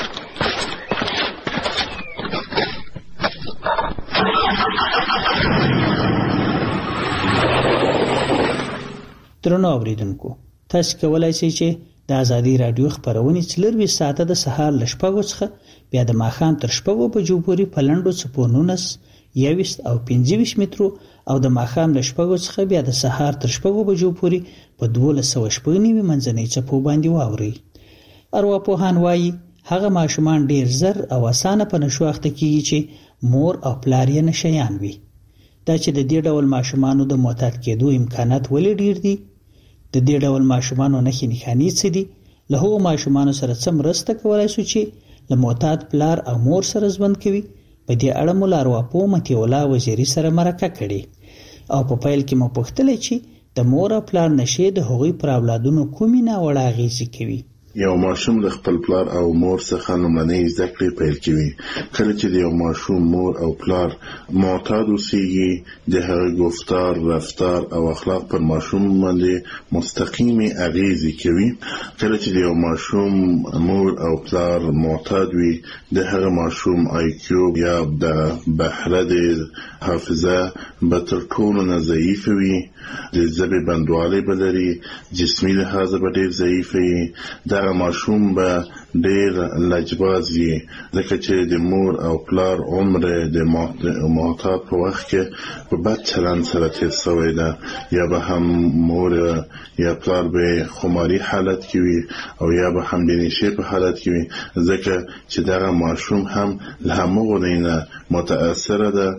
درنو اوریدونکو تاسو کولای شئ چې د ازادي رادیو خبرونه 24 ساعته د سهار ل 6 څخه بیا د ماښام تر 6 بجو پورې په لنډو څپونونس 21 او 25 مترو او د ماښام ل 6 څخه بیا د سهار تر 6 بجو پورې په 1290 منځنۍ څپو باندې واوري. ارواپوهان وایي هغه ماشومان ډیر زر او اسانه په نشو اخته کیږي چې مور او پلار یې نشیان وي. دا چې د دې ډول ماشومانو د معتاد کېدو امکانات ولې ډیر دي، د دې ډول ماشومانو نښې نښانې څه دي، له هغو ماشومانو سره څه مرسته کولی شو چې له معتاد پلار او مور سره ژوند کوي. په دې اړه مو له ارواپوه مطیع الله وزیري سره مرکه کړې او په پیل کې مو پوښتلی چې د مور او پلار نشې د هغوی پر اولادونو کومې ناوړه اغېزې کوي. یو ماشوم د خپل پلار او مور څخه لومړنۍ زده کړې پیل کوي. کله چې د یو ماشوم مور او پلار معتاد اوسېږي، د هغه گفتار، رفتار او اخلاق پر ماشوم باندې مستقیمې اغېزې کوي. کله چې د یو ماشوم مور او پلار معتاد وي، د هغه ماشوم IQ یا د بهره د حافظه به تر ټولو نه ضعیفه وي، د ژبې بندوالی به لري، جسمي لحاظه به ډېر ضعیفه وي. دا دغه ماشوم به ډیر لجباز وي ځکه چې د مور او پلار عمر د معتاد په وخت کې په بد چلند سره تیر شوی ده یا به هم مور یا پلار به خماري حالت کې وي او یا به هم د نشې په حالت کې وي ځکه چې دغه ماشوم هم له همغو نه متاثره ده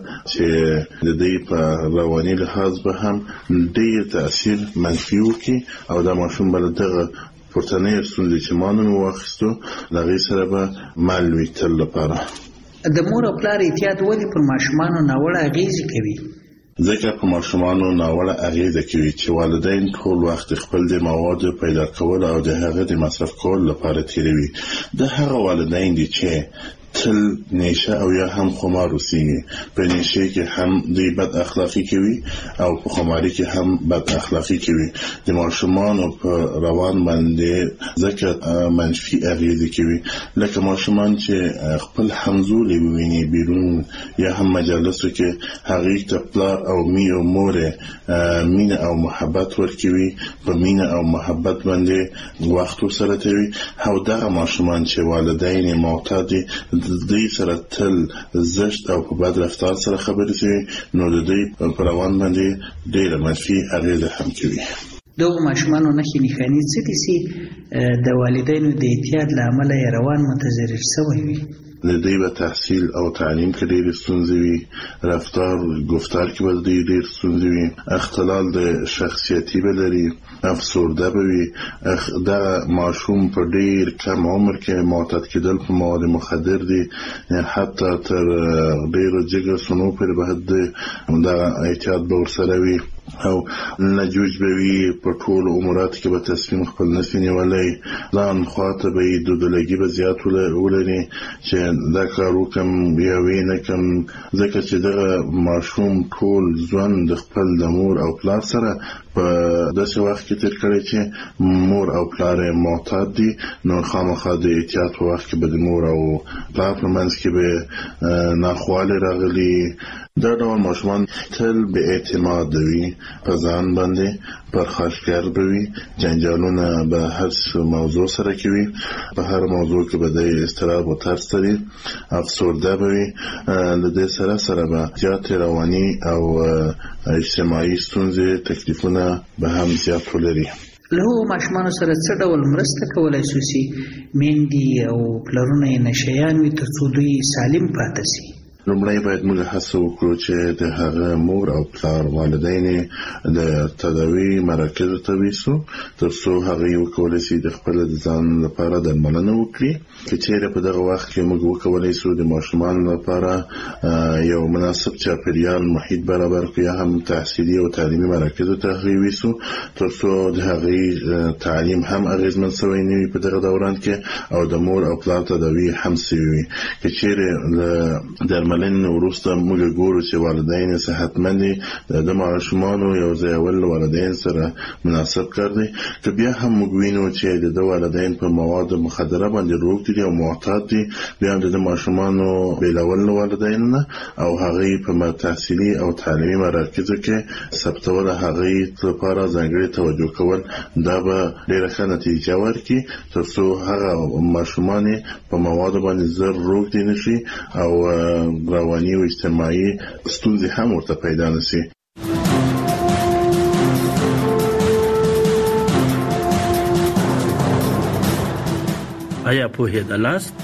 چې د دې په رواني لحاظ به هم ډیر تاثیر منفي وکړي او د ماشوم بل دغه پورتنۍ ستونزې چې ما نن واخیستو د هغې سره به مل وي تل لپاره. د مور او پلار احتیاط ولې پر ماشومانو ناوړه اغېزې کوي؟ ځکه په ماشومانو ناوړه اغېزه کوي چې والدین ټول وخت خپل د موادو پیدا کول او د هغه د مصرف کول لپاره تیروي. د هغه والدین دي چې تل نشه او یا هم خمار اوسېږي. په نشه کې هم دوی بد اخلاقی کوي او په خماري کې هم بد اخلاقی کوي. د ماشومانو په روان باندې ځکه منفي اغېزې کوي لکه ماشومان چې خپل همزولي وویني بیرون یا هم مجالسو کې هغې ته پلار او مور مینه او محبت ورکوي په مینه او محبت باندې وخت ورسره تېروي او دغه ماشومان چې والدین معتاد دي د دوی سره تل زشت او په بد رفتار سره خبرې کوي نو د دوی په روان باندې ډېره منفي اغېزه هم کوي. دغه ماشومانو نښې نښانې څه دي چې د والدینو د احتیاط له امله یې روان متضرر شوی وي؟ د دوی به تحصیل او تعلیم کې ډېرې ستونزې وي، رفتار گفتار کې به دوی ډېر ستونزې وي، اختلال د شخصیتي به لري، افسرده به وي. دغه ماشوم په ډېر کم عمر کې معتاد کېدل په مواد مخدر دي، حتی تر ډېرو جګر سنو پورې به دغه احتیاط به ورسره وي او لجوج به وي. په ټول اموراتو کې به تصمیم خپل نشي نیولی، ځان خواته به یې دودلګي به زیات ولري چې دا کار وکم یا وې نه کم ځکه چې دغه ماشوم ټول ژوند د خپل د مور او پلار سره په داسې وخت کې تیر کړی چې مور او پلار یې معتاد دي نو خامخا د احتیاط په وخت کې به د مور او پلار په منځ کې به ناخوالې راغلي. دا ډول ماشومان تل بې اعتماد وي، په ځان باندې پرخاشګر به وي، جنجالونه به هر موضوع سره کوي، په هر موضوع کې به د اضطراب او ترس لري، افسرده به وي. له دې سره سره به زیاتې رواني او اجتماعي ستونزې تکلیفونه به هم زیات ولري. له هغو ماشومانو سره څه ډول مرسته کولی شو چې میندې او پلرونه یې نشیان وي تر څو دوی سالم پاتې شي؟ لومړی باید موږ هڅه وکړو چې د هغه مور او پلار والدین د تداوی مراکزو ته ویسو تر څو هغوی وکولی شي د خپل د ځان لپاره درملنه وکړي. که چیرې په دغه وخت کې موږ وکولی شو د ماشومانو لپاره یو مناسب چاپیریال محیط برابر کړو یا هم تحصیلي او تعلیمي مراکزو ته هغوی ویسو تر څو د هغوی تعلیم هم اغېزمن شوی نه وي په دغه دوران کې او د مور او پلار تداوی هم شوی وي. که چیرې درملنې وروسته موږ ګورو چې والدین صحتمند دي، د ماشومانو یو ځای اول والدین سره مناسب کار دی. که بیا هم موږ وینو چې د والدین په مواد مخدره باندې روږدي دي او معتاد دي، بیا د ماشومانو بیلول والدین نه او هغوی په تحصیلي او تعلیمي مراکزو کې ثبتول هغوی لپاره ځانګړې توجه کول دا به ډېره ښه نتیجه ورکړي تر څو هغه ماشومان په موادو باندې زر روږدي نه شي او رواني او اجتماعي ستونزې هم ورته پیدا نه شي. آیا پوهېدلاست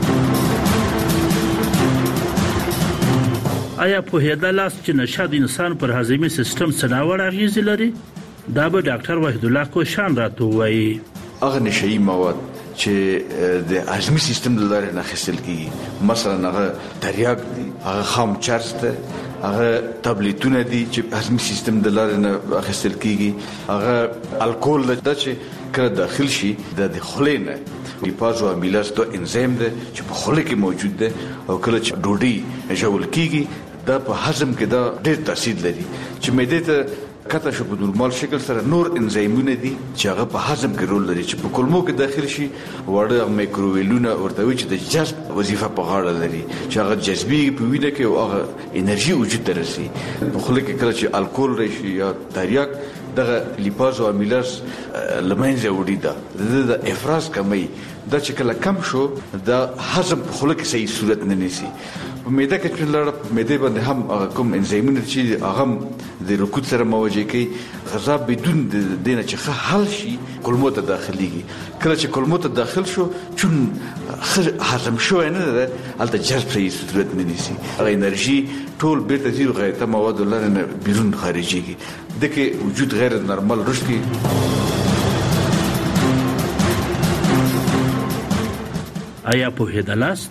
چې نشه د انسان پر هضمي سیستم څه ناوړه اغېزې لري؟ دا به ډاکټر وحید الله کوشان راته ووایي. هغه نشهیي مواد چې د هضمي سیستم د لارې نه اخیستل کېږي، مثلا هغه تریاک دي، هغه خام چرس ده، هغه تابلیتونه دي چې هضمي سیستم د لارې نه اخیستل کېږي، هغه الکول ده چې کله داخل شي د خولې نه لیپاز او امیلاز دا انزیم ده چې په خوله کې موجود ده او کله چې ډوډۍ ژوول کېږي دا په هضم کې دا ډېر تاثیر لري چې معدې ته کته شو په نورمال شکل سره نور انزیمونه دي چې هغه په هضم کې رول لري چې په کولمو کې داخل شي وړه مایکروویلونه ورته وي چې د جذب وظیفه په غاړه لري چې هغه جذبي په وینه کې او هغه انرژي وجود ته رسي. په خوله کې کله چې الکول راشي یا تریاک دغه لیپاز او امیلاز لمنځه وړي دا د افراز کمی دا چې کله کم شو دا هضم په خوله کې صحیح صورت نه نیسي. په معده کې چې لړ معده باندې هم کوم انزایمونه چې هغه د رکود سره مواجه کوي غذا بدون د دینه چې حل شي کولمو ته داخليږي. کله چې کولمو ته داخل شو چون هضم شو نه ده البته جذب صحیح صورت نه نیسي. هغه انرژي ټول بیرته زیر غیرته مواد لرنه بیرون خارجيږي دغه وجود غیر نورمال رشد کی. آیا په هدلاست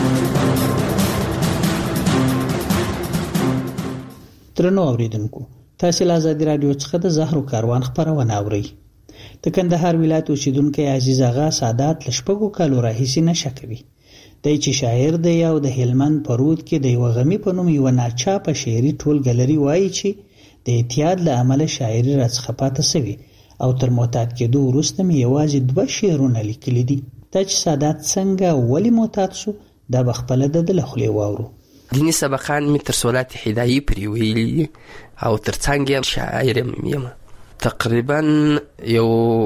ترنو اوریدونکو تاسو له آزادي رادیو څخه د زهرو کاروان خبرونه اورئ. د کندهار ولایت اوسیدونکو عزیز آغا سادات لشپګو کالو راهیسي نشه کوي. د چې شاعر دی او د هلمند پرود کې د یو غمی په نوم یو ناچاپه شعري ټولګلري وایي چې د اعتیاد له عمله شاعري راڅخه پاتې سوی او تر معتاد کېدو وروسته مې یوازې 2 شعرونه لیکلي دي. دا چې سادات څنګه ولی معتاد شو دا بخپله د لخلې واورو. دینی سبقان می تر سولات هدایي پری ویلي او تر څنګه شاعر یم تقریبا یو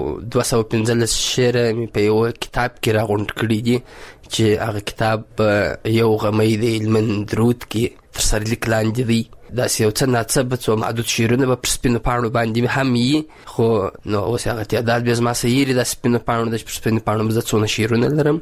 215 شعر می په یو کتاب کې راغونډ کړی دي چې هغه کتاب یو غمی دی علم درود کې تر سره لیکلان دي. دا یو څه ناڅه څو محدود شعرونه په سپینو پاڼو باندې هم یي خو نو اوس هغه تعداد به زما سیری د سپینو پاڼو د سپینو پاڼو مزه څونه شعرونه لرم.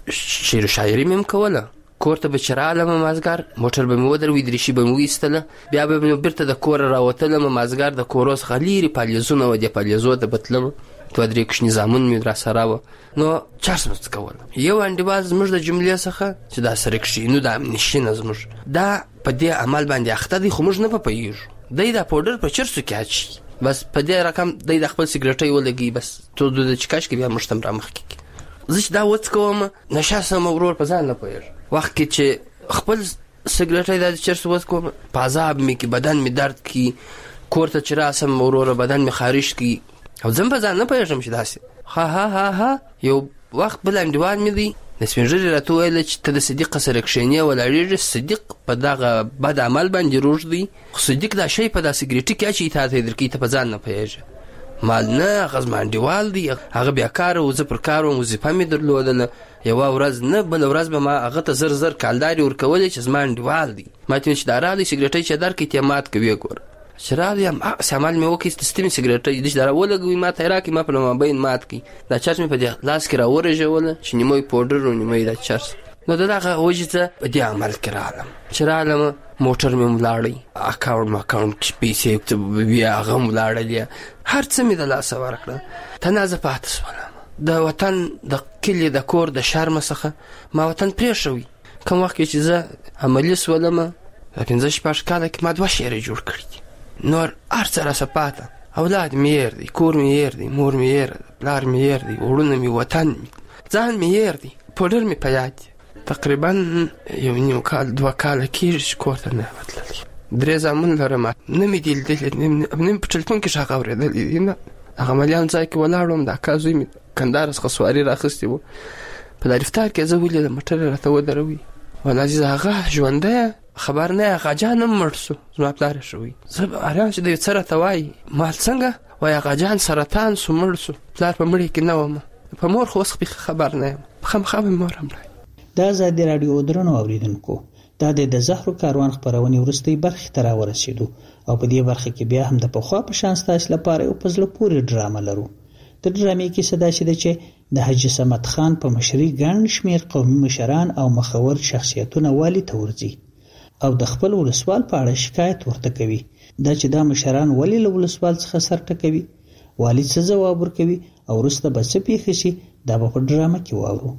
شعر شاعري مم کوله کورته به چراله مازګر موټر به مو در وې درشي به مو وستله بیا به نو بیرته د کور راوتله مازګر د کوروس غلیری پالیزونه و د پالیزو د بتلم تو درې کښ نظامون می را سره و نو چارسمت کول یو انډیواز موږ د جملې څخه چې دا سره کښ نو د نشینه زموږ دا په دې عمل باندې اخته دي خو موږ نه پېږو دای دا پاوډر په چرسو کې اچي بس په دې رقم دای د خپل سیګریټي ولګي بس ته د چکاش کې بیا مشتم را مخ کې زه دا وڅ کوم نشه سم ورور په ځان نه پېږ وخت کې چې خپل سیګریټي د چرسو وڅ کوم پازاب می کې بدن می درد کی کورته چې راسم ورور بدن می خارج کی او زم په ځان نه پېږم چې داسې ها یو وخت بل انډیوال می دی د سپینږیري راته ویل چې ته د صدیق سره کښېنې ولاړېږې صدیق په دغه بد عمل باندې روږ دی خو صدیق دا شی په دا سیګریټي کې اچي اطاعت یې درکوي ته په ځان نه پوهېږې مال نه هغه زما انډیوال دی هغه بیاکاره و زه پر کار وم وظیفه مې درلودله یوه ورځ نه بله ورځ به ما هغه ته زر کالدارې ورکولې چې زما انډیوال دی ما ته ویل چې دا راغلی سیګریټۍ چې درکوي ته یې مات کوي ګوره چې راغلی هغسې عمل مې وکړي تسلیم سیګریټۍ دې چې دا راولګوي ما ته یې راکړي ما په لمابین مات کړي دا چرس مې په دې لاس کې راورژوله چې نیمه یې پوډر و نیمه یې دا چرس نو د دغه وجې ته په دې عمل کې راغلم چې راغلم موټر مې ولاړی اکاونټ کې پیسې بیا هغه هم ولاړلې هر څه مې د لاسه ورکړه تنازه پاتې شولم د وطن د کلي د کور د شرمه څخه ما وطن پرېښوي کوم وخت کې چې زه عملي شولم په 15 کاله کې ما 2 شعرې جوړ کړي دي نور هر څه راسه پاته اولاد مې هېر دی کور مې هېر دی مور مې هېر دی پلار مې هېر دی وړونه مې وطن ځان مې هېر دی پوډر مې په یاد دی تقریبا یو نیم کال 2 کاله کېږي چې کور ته نه وتللی 3 زامن لرم نه مې دي لیدلي نه په ټلیفون کې غږ اورېدلی دي نه هغه عملیان ځای کې ولاړ وم د اکا زوی مې کندهار څخه سواري راخیستې وه په دا رفتار کې زه ولیدم موټر یې راته ودروي ولا عزیز هغه ژوندی خبر نه هغه جان هم مړ شو زما پلار یې شوی زه حیران چې د یو څه راته وایي مال څنګه وایي هغه جان سرطان شو مړ شو پلار په مړي کې نه وم په مور خو اوس خبر نه یم خامخا مې مور هم د آزادي راډیو درنو اوریدونکو دا د زهرو کاروان خپرونې وروستۍ برخې ته راورسېدو او په دې برخه کې بیا هم د پخوا په شان ستاسو لپاره یو په زړه پورې ډرامه لرو د ډرامې کیسه داسې ده چې د حاجي صمد خان په مشرۍ ګڼ شمېر قومي مشران او مخور شخصیتونه والي ته ورځي او د خپل ولسوال په اړه شکایت ورته کوي دا چې دا مشران ولې له ولسوال څخه سر ټکوي والي څه ځواب ورکوي او وروسته به څه پیښې شي دا به په ډرامه کې واورو.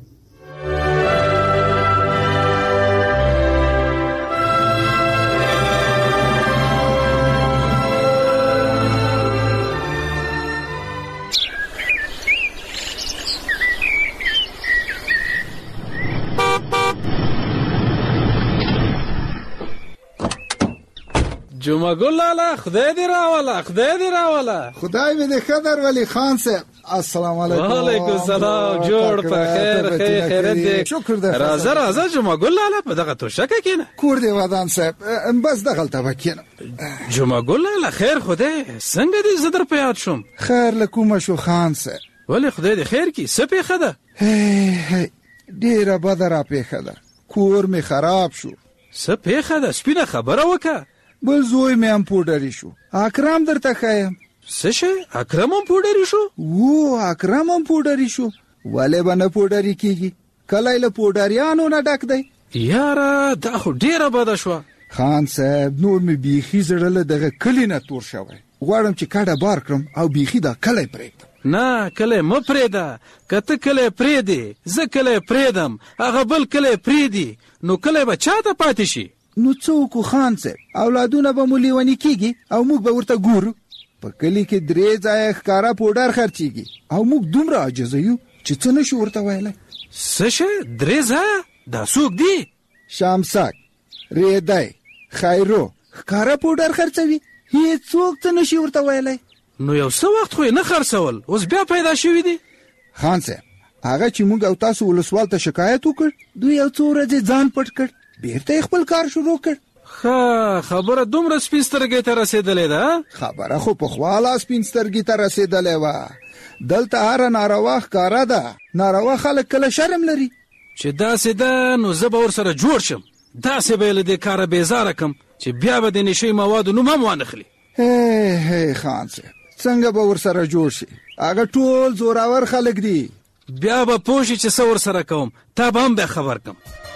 جمعه ګل لالا خدای دې راوله خدای مې دې ښه در ولی خان صاحب السلام علیکم. وعلیکم السلام. جوړ په خیر خیرت دې. شکر دې. راځه جمعه ګل لاله په دغه توشکه کېنه. کور دې ودان صاحب بس دغلته وکینه. جمعه ګل لاله خیر خدای څنګه دې زدر په یاد شوم. خیر لکومه شو خان صاحب. ولی خدای دې خیر کی څه پیښه ده؟ ډیره بده را پیښه ده. کور می خراب شو. څه پیښه ده؟ سپینه خبره وکړه. بل زوی مې هم پوډری شو. اکرم درته خایم. څه شي؟ اکرم هم پوډری شو؟ و اکرم هم پوډری شو. ولې به نه پوډری کیږي؟ کله له پوډریانو نه ډک دی. یاره دا خو ډیره بده شوه. خان صاحب نور می بیخي زړه دغه کلی نه تور شوی. غواړم چې کډه بار کړم او بیخي دا کلی پرېږدم. نه کله م پرېده کته کله پرېدي زه کله پرېدم هغه بل کله پرېدي نو کله به چاته پاتې شي. نو څوک خان صاحب اولادونه به مليونی کیږي او موږ به ورته ګورو. په کلی کې 3 ځای ښکارا پوډر خرچيږي او موږ دومره عاجز یو چې څه نشو ورته ویلای. څه شي 3 ځای دا څوک دی؟ شامسک ریدای خیرو ښکارا پوډر خرڅوي هیڅ څوک څه نشي ورته ویلای. نو یو څه وخت خو نه خرڅول اوس بیا پیدا شوی دی. خان صاحب هغه چې موږ او تاسو ولسوال ته شکایت وکړ دوی یو څو ورځې ځان پټ کړ بیرته خپل کار شروع کړ. خبره دومره سپین سترګې ته رسیدلې ده؟ خبره خو په خواله سپین سترګې ته رسیدلې وه. دلته هر ناروا ښکارا ده. ناروا خلک کله شرم لري. چې داسې ده نو زه به ورسره جوړ شم. داسې به یې له دې کاره بیزاره کم چې بیا به د نشې موادو نوم هم وانخلي. هی خان صاحب څنګه به ورسره جوړ شي؟ هغه ټول زوراور خلک دي. بیا به پوه شي چې څه ورسره کوم. تا به هم بیا خبر کم.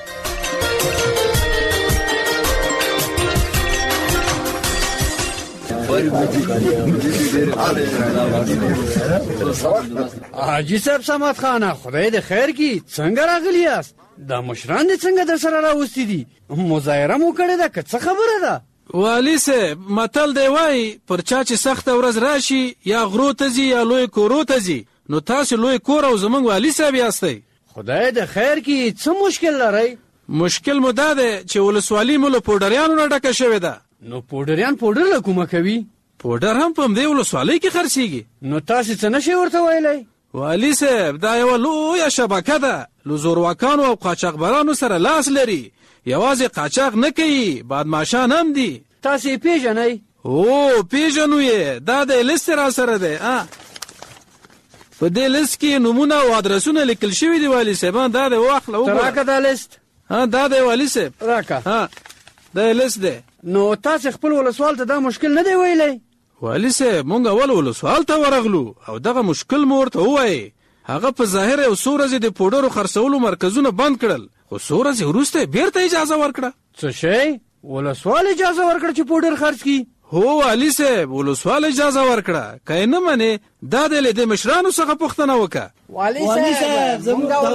حاجی صاحب سمات خانه خدای دې خیر کی څنګه راغلی یاست؟ دا مشران دې څنګه در سره راوستي دي؟ مظاهره مو کړې ده که څه خبره ده؟ والی صاحب متل دی وای پر چا چې سخته ورځ راشي یا غرو ته ځي یا لوی کورو ته ځي. نو تاسو لوی کور او زمونږ والی صاحب یاستئ. خدای دې خیر کی څه مشکل لرئ؟ مشکل مو دا دی چې ولسوالي مو له پوډریانو نه ډکه شوې ده. نو پوډریان پوډر له کومه کوي؟ پوډر هم په همدې ولسوالۍ کې خرڅېږي. نو تاسې څه نشئ ورته ویلی؟ والي صاحب دا یوه لویه شبکه ده. له زورواکانو او قاچاقبرانو سره لاس لري. یوازې قاچاق نه کوي بادماشان هم دي. تاسې یې پیژنئ؟ او پیژنو یې. دا د لیست را سره دی. په دې لیست کې نومونه او ادرسونه لیکل شوي دي والي صاحب. دا دی واخله وګوره. ته راکه دا لیست. دا دی والي صاحب راکه. دا لیست دی. نو تاسې خپل ولسوال ته دا مشکل نه دی ویلی؟ والي صاحب مونږ اول ولسوال ته ورغلو او دغه مشکل مو ورته ووایي. هغه په ظاهر یو څو ورځې د پوډرو خرڅولو مرکزونه بند کړل خو څو ورځې وروسته بیرته اجازه ورکړه. څه شی؟ ولسوال اجازه ورکړه چې پوډر خرڅ کړي؟ هو والي صاحب ولسوال اجازه ورکړه. که یې نه منې دا دی له دې مشرانو څخه پوښتنه وکړه. والي صاحب زموږ د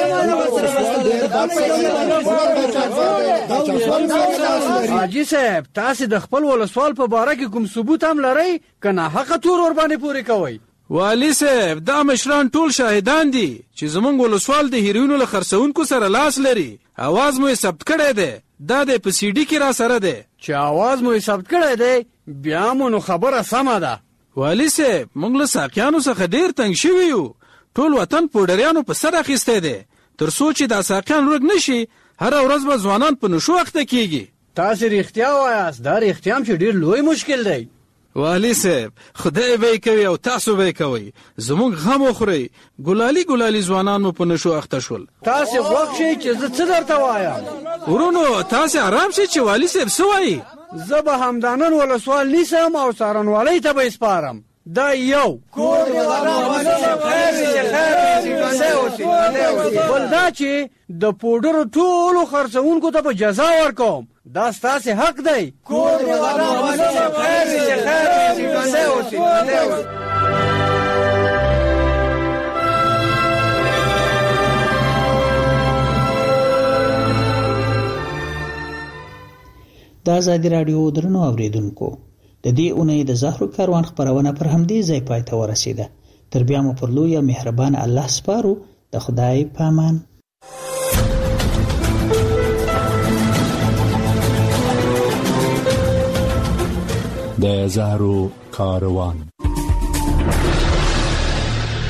ولسوال حاجي صاحب تاسې د خپل ولسوال په باره کې کوم ثبوت هم لرئ که ناحقه تور ور باندې پورې کوئ؟ والي صاحب دا مشران ټول شاهدان دي چې زمونږ ولسوال د هیروینو له خرڅونکو سره لاس لري. اواز مو یې ثبت کړی دی. دا د په سی ډي کې را سره دی. چې اواز مو یې ثبت کړی دی بیا مو نو خبره سمه ده. والي صاحب موږ له ساقیانو څخه ډېر تنګ شوي یو. ټول وطن پوډریانو په سر اخیستی دی. تر څو چې دا ساقیان ورک نشي هره ورځ به ځوانان په نشو اخته کیږي. تاسې رښتیا وایاست. دا رښتیا هم چې ډېر لوی مشکل دی. والي صاحب خدای به یې کوي او تاسو به یې کوئ. زموږ غم وخورئ. ګلالي ځوانان مو په نشو اخته شول. تاسې غوږ شئ چې زه څه درته وایم. ورونو تاسې ارام شئ چې والي صاحب څه وایي. زه به همدانن ولسوال نیسم او څارنوالۍ ته به یې سپارم. دا یو کور دې بل دا چې د پوډرو ټولو خرڅونکو ته به جزا ورکوم. دا ستاسې حق دی. کور دې د ازادي راډیو درنو اوریدونکو د دې اونۍ د زهرو کاروان خپرونه پر همدې ځای پای ته ورسیده. تر بیا مو پر لوی مهربان الله سپارو. د خدای پامان. د زهرو کاروان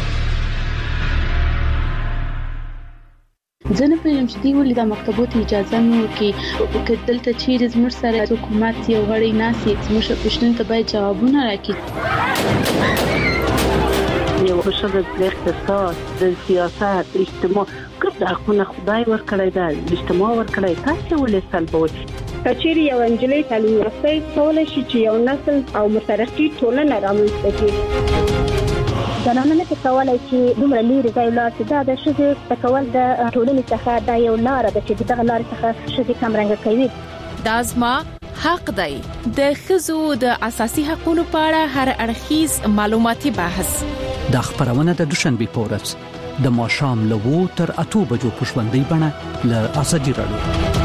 زه نه پوهیږم چې دوی ولې د مکتبو ته اجازه نه ورکوي که دلته چیرې زموږ سره حکومت یو غړی ناست وي زموږ پوښتنو ته باید جوابونه راکړي. یو ښځه د اقتصاد د سیاست اجتماع کوم د حقونه خدای ورکړی ده اجتماع ورکړی تاسو ولې سلبوي کچېرې یو انجلۍ تعلیم یافته کولای شي چې یو نسل او مترقي ټولنه رامنځته کړي. زنانه نه کولای چې دومره لري ځای لاس دا د ښځې تکول د ټولنې څخه دا یو لار ده چې دغه لار څخه ښځې کمرنګ کوي. دا زما حق دی. د ښځو د اساسي حقوقو په اړه هر اړخیز معلوماتي بحث د خبرونه د دوشنبه په ورځ د ماښام له 2 تر 8 بجو په ژوندۍ بڼه له ازادي رادیو